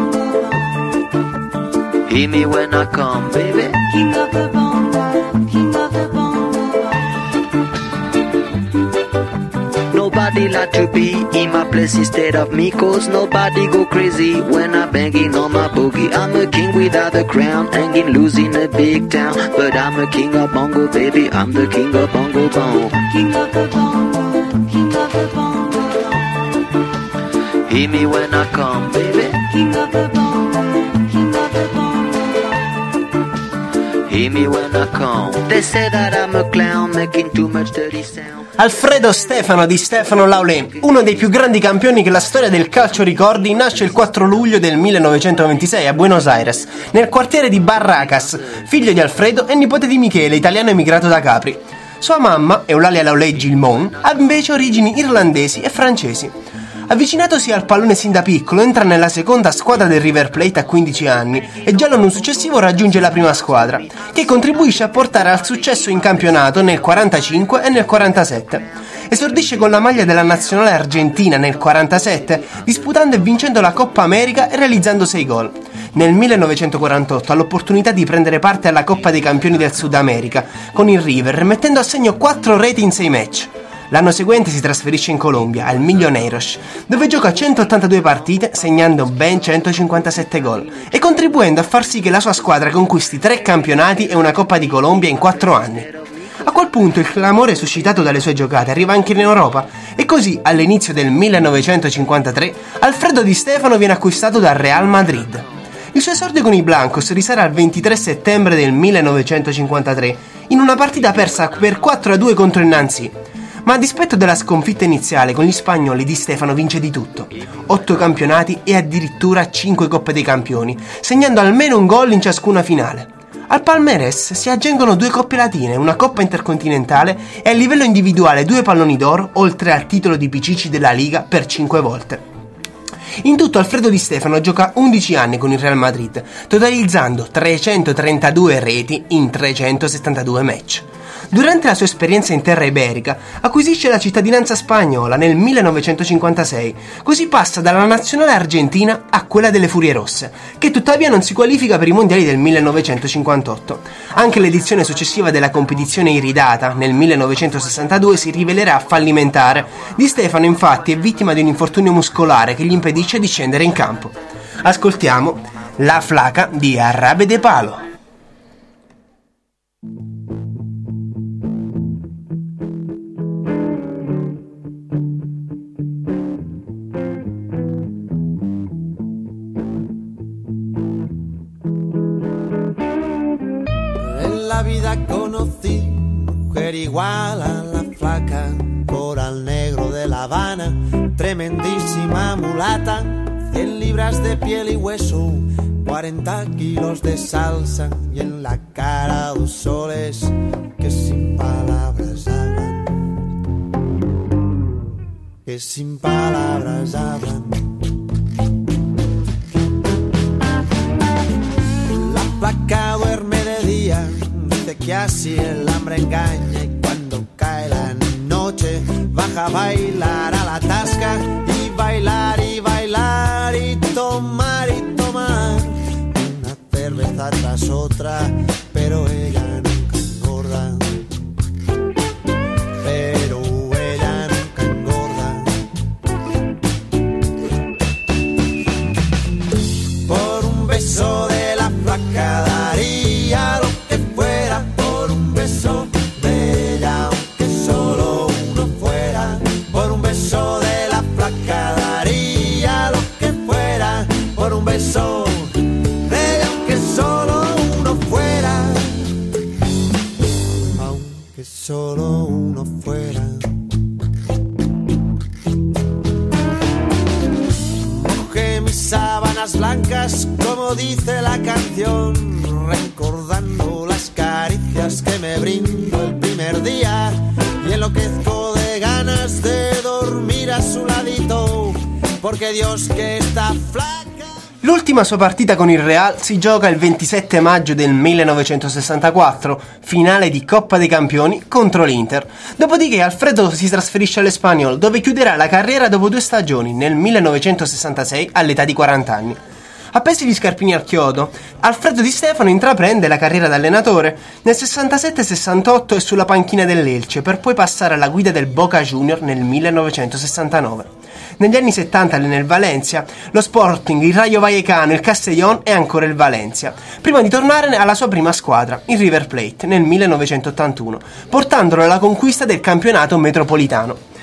G: Hear me when I come, baby. King of the bongo, king of the bongo. Nobody like to be in my place instead of me, cause nobody go crazy when I'm banging on my boogie. I'm a king without a crown, hanging loose in a big town, but I'm a king of bongo, baby, I'm the king of bongo bong. King of the bongo, king of the bongo. Hear me when I come, baby. King of the bongo, king of the bongo. hear me when I come. They say that I'm a clown, making too much dirty sound.
D: Alfredo Stefano di Stefano Laulé, uno dei più grandi campioni che la storia del calcio ricordi, nasce il quattro luglio del millenovecentoventisei a Buenos Aires, nel quartiere di Barracas, figlio di Alfredo e nipote di Michele, italiano emigrato da Capri. Sua mamma, Eulalia Laulé Gilmon, ha invece origini irlandesi e francesi. Avvicinatosi al pallone sin da piccolo, entra nella seconda squadra del River Plate a quindici anni e già l'anno successivo raggiunge la prima squadra, che contribuisce a portare al successo in campionato nel quarantacinque e nel quarantasette. Esordisce con la maglia della nazionale argentina nel quarantasette, disputando e vincendo la Coppa America e realizzando sei gol. Nel millenovecentoquarantotto ha l'opportunità di prendere parte alla Coppa dei Campioni del Sud America con il River, mettendo a segno quattro reti in sei match. L'anno seguente si trasferisce in Colombia, al Millonarios, dove gioca centottantadue partite, segnando ben centocinquantasette gol e contribuendo a far sì che la sua squadra conquisti tre campionati e una Coppa di Colombia in quattro anni. A quel punto il clamore suscitato dalle sue giocate arriva anche in Europa e così, all'inizio del millenovecentocinquantatré, Alfredo Di Stefano viene acquistato dal Real Madrid. Il suo esordio con i Blancos risale al ventitré settembre del millenovecentocinquantatré, in una partita persa per quattro a due contro il Nancy. Ma a dispetto della sconfitta iniziale con gli spagnoli, Di Stefano vince di tutto: otto campionati e addirittura cinque Coppe dei Campioni, segnando almeno un gol in ciascuna finale. Al palmarès si aggiungono due Coppe Latine, una Coppa Intercontinentale e a livello individuale due palloni d'oro, oltre al titolo di Pichichi della Liga per cinque volte. In tutto Alfredo Di Stefano gioca undici anni con il Real Madrid, totalizzando trecentotrentadue reti in trecentosettantadue match. Durante la sua esperienza in terra iberica acquisisce la cittadinanza spagnola nel millenovecentocinquantasei, così passa dalla nazionale argentina a quella delle Furie Rosse, che tuttavia non si qualifica per i mondiali del millenovecentocinquantotto. Anche l'edizione successiva della competizione iridata, nel millenovecentosessantadue, si rivelerà fallimentare. Di Stefano infatti è vittima di un infortunio muscolare che gli impedisce di scendere in campo. Ascoltiamo La Flaca di Arrabe de Palo.
H: Vida conocí mujer igual a la flaca, coral negro de La Habana, tremendísima mulata, cien libras de piel y hueso, cuarenta kilos de salsa y en la cara dos soles que sin palabras hablan, que sin palabras hablan. La flaca duerme de día, que así el hambre engaña y cuando cae la noche baja a bailar a la tasca y bailar y bailar y tomar y tomar una cerveza tras otra, pero ella nunca engorda, pero ella nunca engorda. Por un beso de la flaca daría lo que fuera, por un beso de ella, aunque solo uno fuera, por un beso de la flaca daría lo que fuera, por un beso de ella, aunque solo uno fuera, aunque solo uno fuera. Mojé mis sábanas blancas, como dice la canción, recordando las caricias que me brindó el primer día y enloquezco de ganas de dormir a su ladito, porque Dios que está flaca.
D: L'ultima sua partita con il Real si gioca il ventisette maggio del millenovecentosessantaquattro, finale di Coppa dei Campioni contro l'Inter. Dopodiché Alfredo si trasferisce all'Espanyol, dove chiuderà la carriera dopo due stagioni, nel millenovecentosessantasei all'età di quaranta anni. Appesi gli scarpini al chiodo, Alfredo Di Stefano intraprende la carriera da allenatore. Nel sessantasette sessantotto è sulla panchina dell'Elche, per poi passare alla guida del Boca Junior nel millenovecentosessantanove. Negli anni settanta allena il Valencia, lo Sporting, il Rayo Vallecano, il Castellón e ancora il Valencia, prima di tornare alla sua prima squadra, il River Plate, nel millenovecentottantuno, portandolo alla conquista del campionato metropolitano.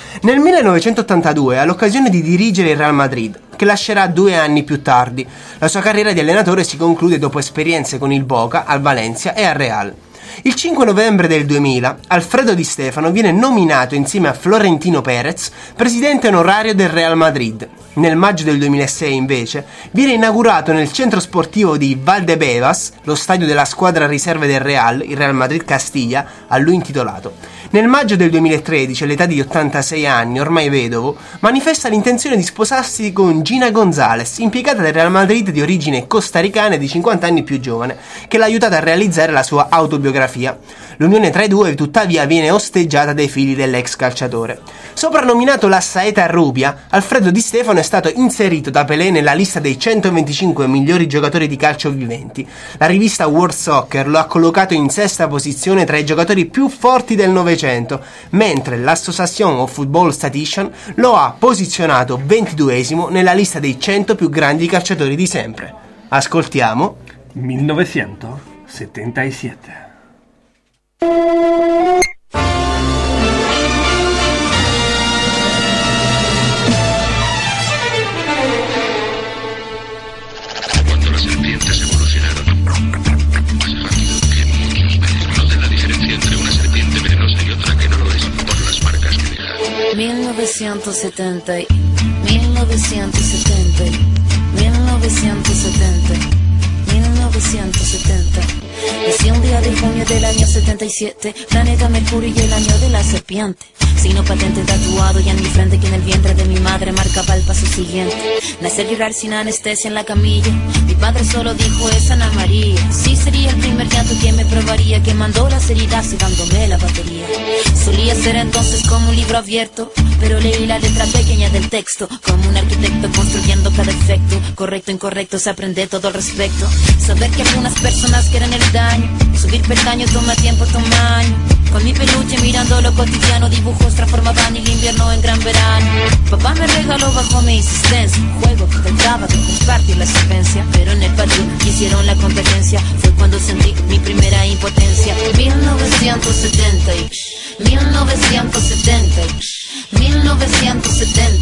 D: Nel millenovecentottantadue, all'occasione di dirigere il Real Madrid, che lascerà due anni più tardi, la sua carriera di allenatore si conclude dopo esperienze con il Boca, al Valencia e al Real. Il cinque novembre del duemila, Alfredo Di Stefano viene nominato insieme a Florentino Perez presidente onorario del Real Madrid. Nel maggio del duemilasei, invece, viene inaugurato nel centro sportivo di Valdebebas, lo stadio della squadra riserve del Real, il Real Madrid Castilla, a lui intitolato. Nel maggio del duemilatredici, all'età di ottantasei anni, ormai vedovo, manifesta l'intenzione di sposarsi con Gina Gonzalez, impiegata del Real Madrid di origine costaricana e di cinquanta anni più giovane, che l'ha aiutata a realizzare la sua autobiografia. L'unione tra i due, tuttavia, viene osteggiata dai figli dell'ex calciatore. Soprannominato la Saeta Rubia, Alfredo Di Stefano è stato inserito da Pelé nella lista dei centoventicinque migliori giocatori di calcio viventi. La rivista World Soccer lo ha collocato in sesta posizione tra i giocatori più forti del Novecento, mentre l'Association of Football Statistician lo ha posizionato ventiduesimo nella lista dei cento più grandi calciatori di sempre. Ascoltiamo
C: millenovecentosettantasette.
I: Cuando las serpientes evolucionaron más rápido que muchos peces, conocen la diferencia entre una serpiente venenosa y otra que no lo es por las marcas que deja.
E: millenovecentosettanta, millenovecentosettanta, millenovecentosettanta, millenovecentosettanta. Nací un día de junio del año setenta y siete, planeta Mercurio y el año de la serpiente. Signo patente tatuado ya en mi frente que en el vientre de mi madre marcaba el paso siguiente. Nacer y llorar sin anestesia en la camilla. Mi padre solo dijo es Ana María. Sí sería el primer llanto que me probaría, que mandó las heridas y dándome la batería. Solía ser entonces como un libro abierto, pero leí la letra pequeña del texto, como un arquitecto construyendo cada efecto. Correcto, incorrecto, se aprende todo al respecto. Saber que algunas personas quieren el daño, subir peldaño toma tiempo, toma años. Con mi peluche mirando lo cotidiano, dibujos transformaban el invierno en gran verano. Papá me regaló bajo mi insistencia un juego que trataba de compartir la secuencia, pero en el patio hicieron la competencia. Fue cuando sentí mi primera impotencia. Millenovecentosetenta, millenovecentosetenta, millenovecentosetenta,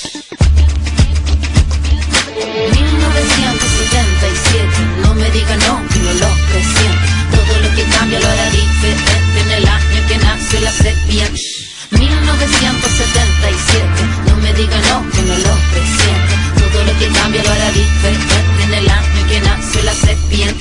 E: millenovecentosetenta y siete. No me diga no, que no lo presiento. Todo lo que cambia lo hará diferente en el año que nació la sepia. millenovecentosetenta y siete. No me diga no, que no lo presiento. Todo lo que cambia lo hará diferente en el año que nació la sepia.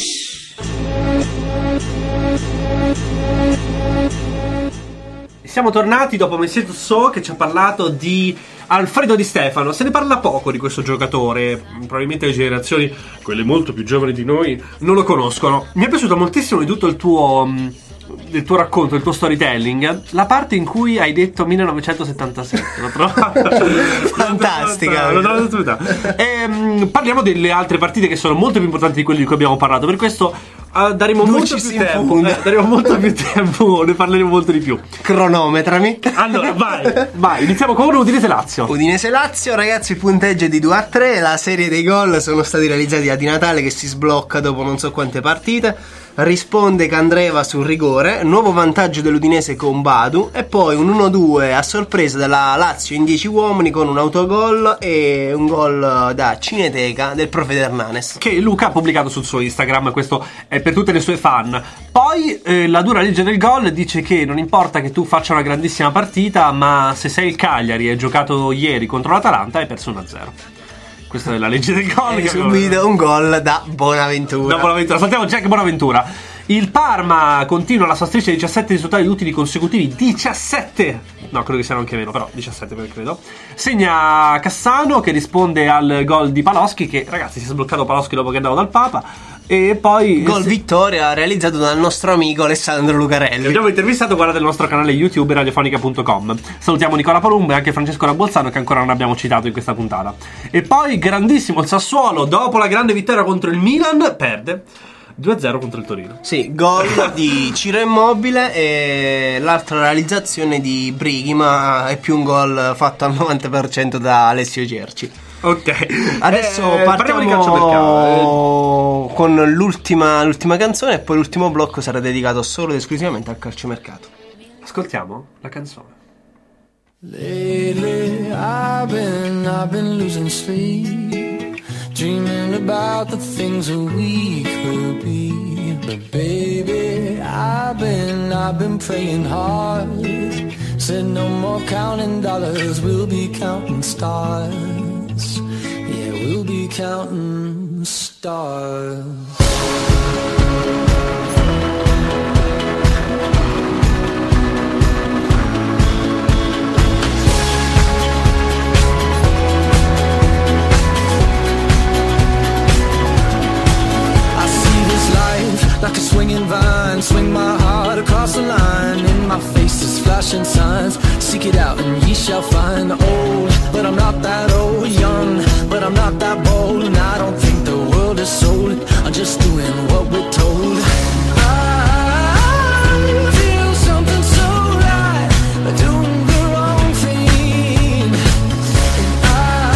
C: Siamo tornati dopo Mesut So che ci ha parlato di Alfredo Di Stefano. Se ne parla poco di questo giocatore, probabilmente le generazioni, quelle molto più giovani di noi, non lo conoscono. Mi è piaciuto moltissimo di tutto il tuo, del tuo racconto, del tuo storytelling, la parte in cui hai detto millenovecentosettantasette. L'ho trovata
D: fantastica.
C: L'ho trovata subito. E, um, parliamo delle altre partite che sono molto più importanti di quelle di cui abbiamo parlato. Per questo Uh, daremo, molto più tempo, eh, daremo molto più tempo, ne parleremo molto di più.
D: Cronometrami.
C: Allora, vai, vai, iniziamo con Udinese Lazio.
D: Udinese Lazio, ragazzi, il punteggio è di due a tre. La serie dei gol sono stati realizzati da Di Natale, che si sblocca dopo non so quante partite. Risponde Candreva sul rigore, nuovo vantaggio dell'Udinese con Badu, e poi un uno due a sorpresa della Lazio in dieci uomini con un autogol e un gol da Cineteca del Profe Hernanes,
C: che Luca ha pubblicato sul suo Instagram. Questo è per tutte le sue fan. Poi eh, la dura legge del gol dice che non importa che tu faccia una grandissima partita, ma se sei il Cagliari e hai giocato ieri contro l'Atalanta hai perso uno a zero. Questa è la legge del gol.
D: E subito un gol da Bonaventura.
C: Da Bonaventura. Saltiamo Jack Bonaventura. Il Parma continua la sua striscia di diciassette risultati utili consecutivi. diciassette. No, credo che siano anche meno, però diciassette perché credo. Segna Cassano, che risponde al gol di Paloschi, che ragazzi si è sbloccato Paloschi dopo che è andato dal Papa. E poi
D: gol vittoria realizzato dal nostro amico Alessandro Lucarelli.
C: Abbiamo intervistato, guardate il nostro canale YouTube radiofonica punto com. Salutiamo Nicola Palumbo e anche Francesco Rabolzano, che ancora non abbiamo citato in questa puntata. E poi grandissimo il Sassuolo, dopo la grande vittoria contro il Milan, perde due a zero contro il Torino.
D: Sì, gol di Ciro Immobile e l'altra realizzazione di Brighi, ma è più un gol fatto al novanta per cento da Alessio Cerci.
C: Ok,
D: adesso
C: eh,
D: partiamo
C: di calciomercato
D: con l'ultima, l'ultima canzone, e poi l'ultimo blocco sarà dedicato solo ed esclusivamente al calciomercato.
C: Ascoltiamo la canzone.
F: Lately I've been, I've been losing sleep, dreaming about the things that we could be. But baby, I've been, I've been praying hard. Said no more counting dollars, we'll be counting stars. Yeah, we'll be counting stars. Like a swinging vine, swing my heart across the line. In my face is flashing signs. Seek it out and ye shall find. Old, but I'm not that old. Young, but I'm not that bold. And I don't think the world is sold. I'm just doing what we're told. I feel something so right, doing the wrong thing. And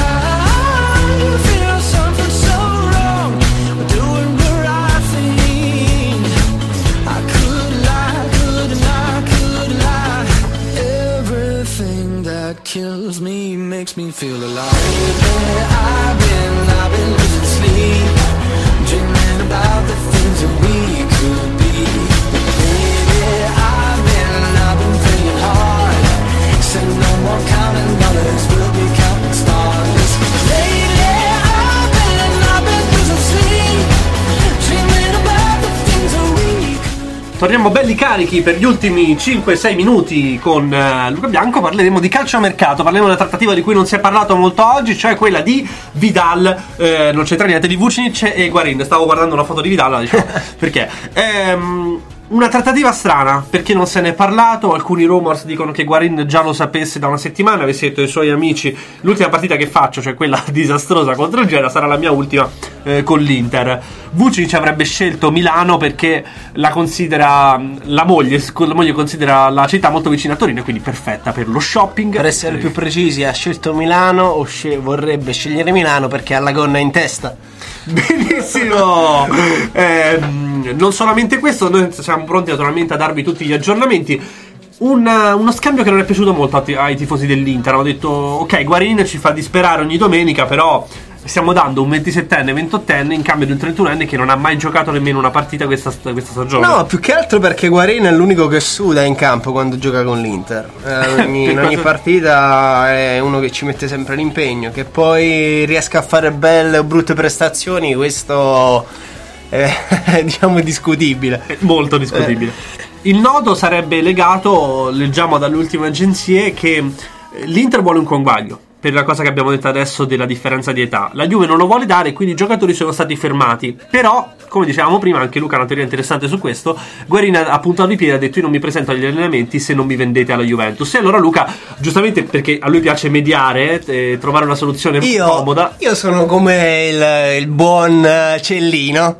F: I feel something so wrong, doing the right thing. I could lie, could lie, could lie. Everything that kills me makes me feel alive. Lately I've been, I've been losing sleep, dreaming about the things that we could be. Lately I've been, I've been praying hard. Said no more counting dollars, we'll be counting stars. Lately I've been, I've been losing sleep, dreaming about the things that we could.
C: Torniamo belli carichi per gli ultimi cinque sei minuti con uh, Luca Bianco. Parleremo di calciomercato, parleremo della trattativa di cui non si è parlato molto oggi, cioè quella di Vidal, eh, non c'entra niente, di Vucinic e Guarin. Stavo guardando una foto di Vidal, diciamo, perché ehm, una trattativa strana, perché non se ne è parlato. Alcuni rumors dicono che Guarin già lo sapesse da una settimana, avesse detto ai suoi amici: l'ultima partita che faccio, cioè quella disastrosa contro il Genoa, sarà la mia ultima eh, con l'Inter. Vucinic avrebbe scelto Milano perché la considera, la moglie, la moglie considera la città molto vicina a Torino e quindi perfetta per lo shopping.
D: Per essere più precisi, ha scelto Milano o sce- vorrebbe scegliere Milano perché ha la gonna in testa.
C: Benissimo. eh, non solamente questo, noi siamo pronti naturalmente a darvi tutti gli aggiornamenti. Un, uno scambio che non è piaciuto molto ai tifosi dell'Inter. Hanno detto: ok, Guarin ci fa disperare ogni domenica, però stiamo dando un ventisettenne, ventottenne in cambio di un trentunenne che non ha mai giocato nemmeno una partita questa, questa stagione.
D: No, più che altro perché Guarin è l'unico che suda in campo quando gioca con l'Inter. Eh, ogni, in ogni cosa... partita è uno che ci mette sempre l'impegno. Che poi riesca a fare belle o brutte prestazioni, questo è diciamo discutibile.
C: È molto discutibile. Eh. Il nodo sarebbe legato, leggiamo dalle ultime agenzie, che l'Inter vuole un conguaglio per la cosa che abbiamo detto adesso della differenza di età. La Juve non lo vuole dare, quindi i giocatori sono stati fermati. Però, come dicevamo prima, anche Luca ha una teoria interessante su questo. Guarin ha puntato i piedi e ha detto: io non mi presento agli allenamenti se non mi vendete alla Juventus. E allora Luca, giustamente perché a lui piace mediare, eh, trovare una soluzione
D: io,
C: comoda.
D: Io sono come il, il buon Cellino.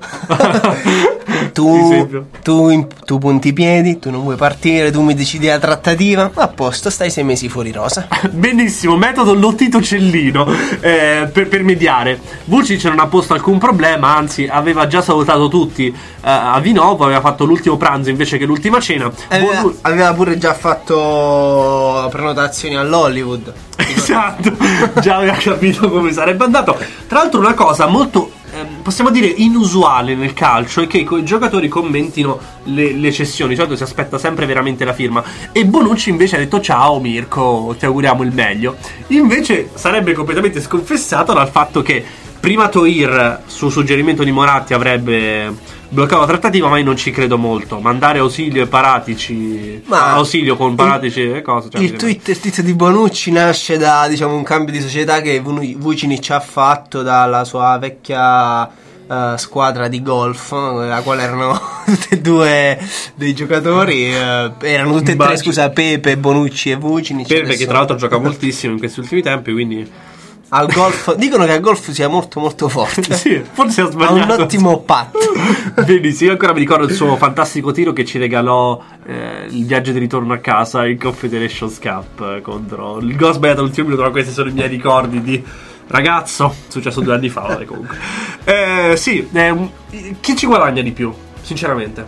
D: tu, tu, tu punti i piedi, tu non vuoi partire, tu mi decidi la trattativa, a posto, stai sei mesi fuori rosa.
C: Benissimo, metodo Lottito Cellino, eh, per, per mediare. Vucinic non ha posto alcun problema, anzi aveva già salutato tutti eh, a Vinovo, aveva fatto l'ultimo pranzo invece che l'ultima cena.
D: Aveva, Buon... aveva pure già fatto prenotazioni all'Hollywood.
C: Esatto, già aveva capito come sarebbe andato. Tra l'altro una cosa molto, eh, possiamo dire, inusuale nel calcio è che i giocatori commentino le, le cessioni. Di solito si aspetta sempre veramente la firma. E Bonucci invece ha detto: ciao Mirko, ti auguriamo il meglio. Invece sarebbe completamente sconfessato dal fatto che prima Toir, su suggerimento di Moratti, avrebbe bloccato la trattativa, ma io non ci credo molto. Mandare Ausilio e Paratici, ma Ausilio con Paratici e cose, cioè,
D: il tweet il tweet di Bonucci nasce da, diciamo, un cambio di società che Vucinic ha fatto dalla sua vecchia uh, squadra di golf, la quale erano tutti e due dei giocatori, uh, erano tutti e tre, scusa, Pepe, Bonucci e Vucinic.
C: Pepe che tra l'altro gioca moltissimo in questi ultimi tempi, quindi
D: al golf dicono che al golf sia molto molto forte.
C: Sì, forse ha sbagliato.
D: Ha un ottimo pat.
C: Benissimo, io ancora mi ricordo il suo fantastico tiro che ci regalò eh, il viaggio di ritorno a casa in Confederations Cup eh, contro il gol sbagliato all'ultimo minuto, ma questi sono i miei ricordi di ragazzo, successo due anni fa. Vabbè, comunque eh, sì, eh, chi ci guadagna di più Sinceramente.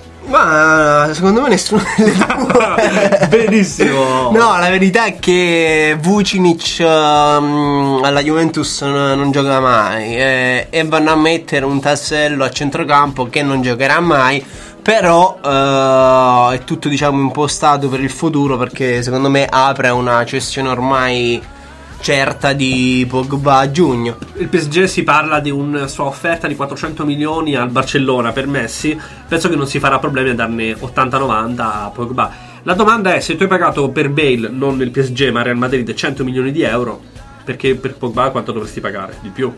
D: Ma secondo me nessuno delle due.
C: Benissimo.
D: No, la verità è che Vucinic um, alla Juventus non, non gioca mai eh, e vanno a mettere un tassello a centrocampo che non giocherà mai. Però uh, è tutto, diciamo, impostato per il futuro, perché secondo me apre una cessione ormai certa di Pogba a giugno.
C: Il P S G si parla di una sua offerta di quattrocento milioni al Barcellona per Messi. Penso che non si farà problemi a darne ottanta novanta a Pogba. La domanda è: se tu hai pagato per Bale, non il P S G ma Real Madrid, cento milioni di euro, perché per Pogba quanto dovresti pagare? Di più?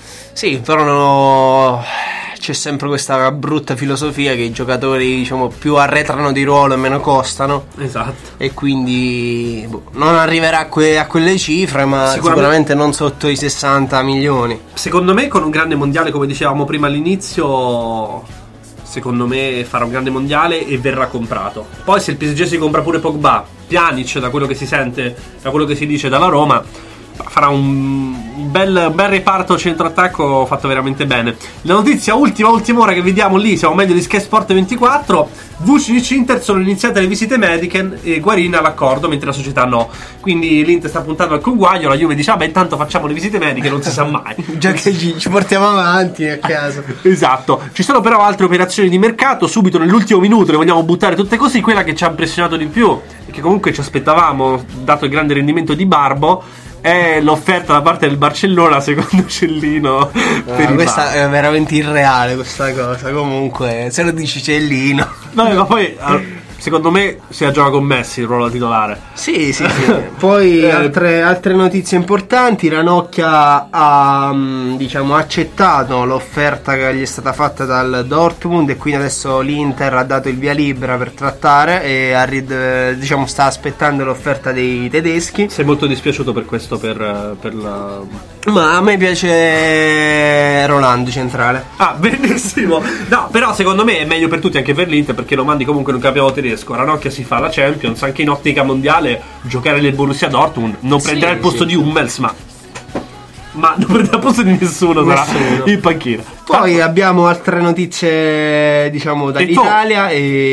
D: Sì, però no, c'è sempre questa brutta filosofia che i giocatori, diciamo, più arretrano di ruolo e meno costano.
C: Esatto.
D: E quindi boh, non arriverà a, que- a quelle cifre, ma sicuramente... sicuramente non sotto i sessanta milioni.
C: Secondo me, con un grande mondiale, come dicevamo prima all'inizio, secondo me farà un grande mondiale e verrà comprato. Poi se il P S G si compra pure Pogba, Pjanic, da quello che si sente, da quello che si dice dalla Roma, farà un bel, bel reparto centro-attacco fatto veramente bene. La notizia ultima, ultima ora che vediamo lì, siamo meglio di Sky Sport ventiquattro. Vucinic Inter sono iniziate le visite mediche e Guarin all'accordo, mentre la società no. Quindi l'Inter sta puntando al conguaglio, la Juve dice vabbè, intanto facciamo le visite mediche, non si sa mai.
D: Già che ci, ci portiamo avanti a caso.
C: Esatto. Ci sono però altre operazioni di mercato, subito nell'ultimo minuto le vogliamo buttare tutte così. Quella che ci ha impressionato di più e che comunque ci aspettavamo, dato il grande rendimento di Barbo, è l'offerta da parte del Barcellona, secondo Cellino.
D: Ah, questa è veramente irreale, questa cosa. Comunque, se lo dici Cellino.
C: No, ma poi secondo me si gioca con Messi il ruolo titolare.
D: Sì, sì, sì. Poi eh. altre, altre notizie importanti. Ranocchia ha, diciamo, accettato l'offerta che gli è stata fatta dal Dortmund, e quindi adesso l'Inter ha dato il via libera per trattare e ha, diciamo, sta aspettando l'offerta dei tedeschi.
C: Sei molto dispiaciuto per questo, per, per la...
D: Ma a me piace Rolando centrale.
C: Ah, benissimo. No, però secondo me è meglio per tutti, anche per l'Inter, perché lo mandi comunque in un campionato tedesco. Ranocchia si fa la Champions, anche in ottica mondiale giocare nel Borussia Dortmund. Non
D: sì,
C: prenderà il posto
D: sì.
C: di Hummels, ma ma non prenderà il posto di nessuno, nessuno. Sarà in panchina.
D: Poi ah. abbiamo altre notizie, diciamo, dall'Italia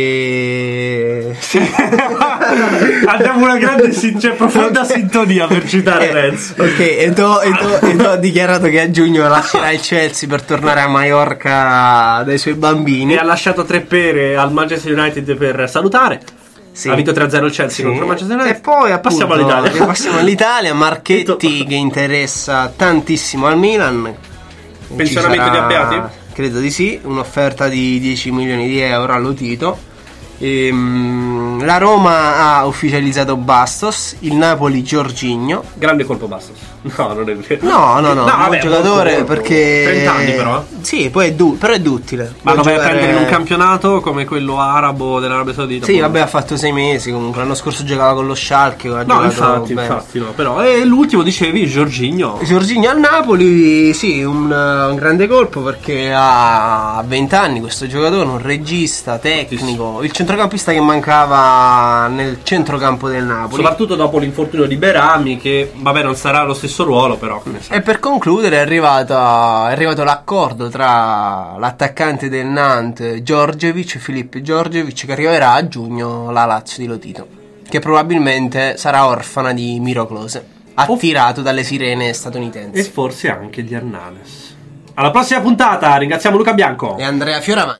D: e
C: sì. Abbiamo una grande sin- cioè, profonda sintonia per citare
D: eh,
C: Renzi.
D: Ok, Edo, Edo, Edo ha dichiarato che a giugno lascerà il Chelsea per tornare a Maiorca dai suoi bambini.
C: E ha lasciato tre pere al Manchester United per salutare. Sì. Ha vinto tre a zero il Chelsea, sì, contro Manchester United.
D: E poi appunto,
C: passiamo all'Italia.
D: Passiamo all'Italia. Marchetti che interessa tantissimo al Milan.
C: Pensionamento di Abbiati?
D: Credo di sì. Un'offerta di dieci milioni di euro allo Tito. E, um, la Roma ha ufficializzato Bastos, il Napoli Jorginho.
C: Grande colpo Bastos. No, non è vero.
D: No, no, no, no,
C: vabbè,
D: un giocatore
C: colpo,
D: perché
C: trenta anni però.
D: Sì, poi è du- però è duttile.
C: Ma lo vai
D: giocare...
C: a prendere in un campionato come quello arabo dell'Arabia Saudita?
D: Sì,
C: poi.
D: Vabbè, ha fatto sei mesi comunque. L'anno scorso giocava con lo Schalke. Ha
C: no, infatti, bene. infatti no. Però e l'ultimo dicevi Jorginho.
D: Jorginho al Napoli, sì, un, un grande colpo, perché ha venti anni questo giocatore, un regista tecnico, il centrocampista che mancava nel centrocampo del Napoli.
C: Soprattutto dopo l'infortunio di Berami, che vabbè non sarà lo stesso ruolo, però.
D: E per concludere è arrivato, è arrivato l'accordo tra l'attaccante del Nantes Djordjevic, Filippo Djordjevic, che arriverà a giugno alla Lazio di Lotito, che probabilmente sarà orfana di Miro Klose, attirato dalle sirene statunitensi.
C: E forse anche di Hernanes. Alla prossima puntata, ringraziamo Luca Bianco
D: e Andrea Fioravanti.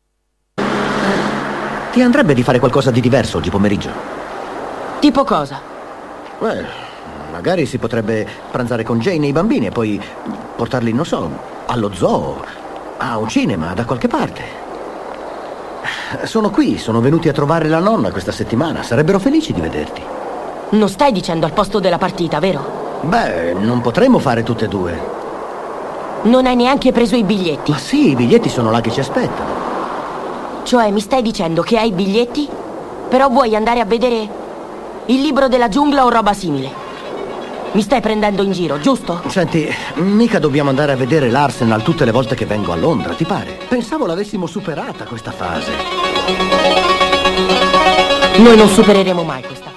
B: Ti andrebbe di fare qualcosa di diverso oggi pomeriggio?
A: Tipo cosa?
B: Beh, magari si potrebbe pranzare con Jane e i bambini e poi portarli, non so, allo zoo, a un cinema, da qualche parte. Sono qui, sono venuti a trovare la nonna questa settimana, sarebbero felici di vederti.
A: Non stai dicendo al posto della partita, vero?
B: Beh, non potremmo fare tutte e due.
A: Non hai neanche preso i biglietti?
B: Ma sì, i biglietti sono là che ci aspettano.
A: Cioè, mi stai dicendo che hai i biglietti, però vuoi andare a vedere il libro della giungla o roba simile? Mi stai prendendo in giro, giusto?
B: Senti, mica dobbiamo andare a vedere l'Arsenal tutte le volte che vengo a Londra, ti pare? Pensavo l'avessimo superata questa fase.
A: Noi non supereremo mai questa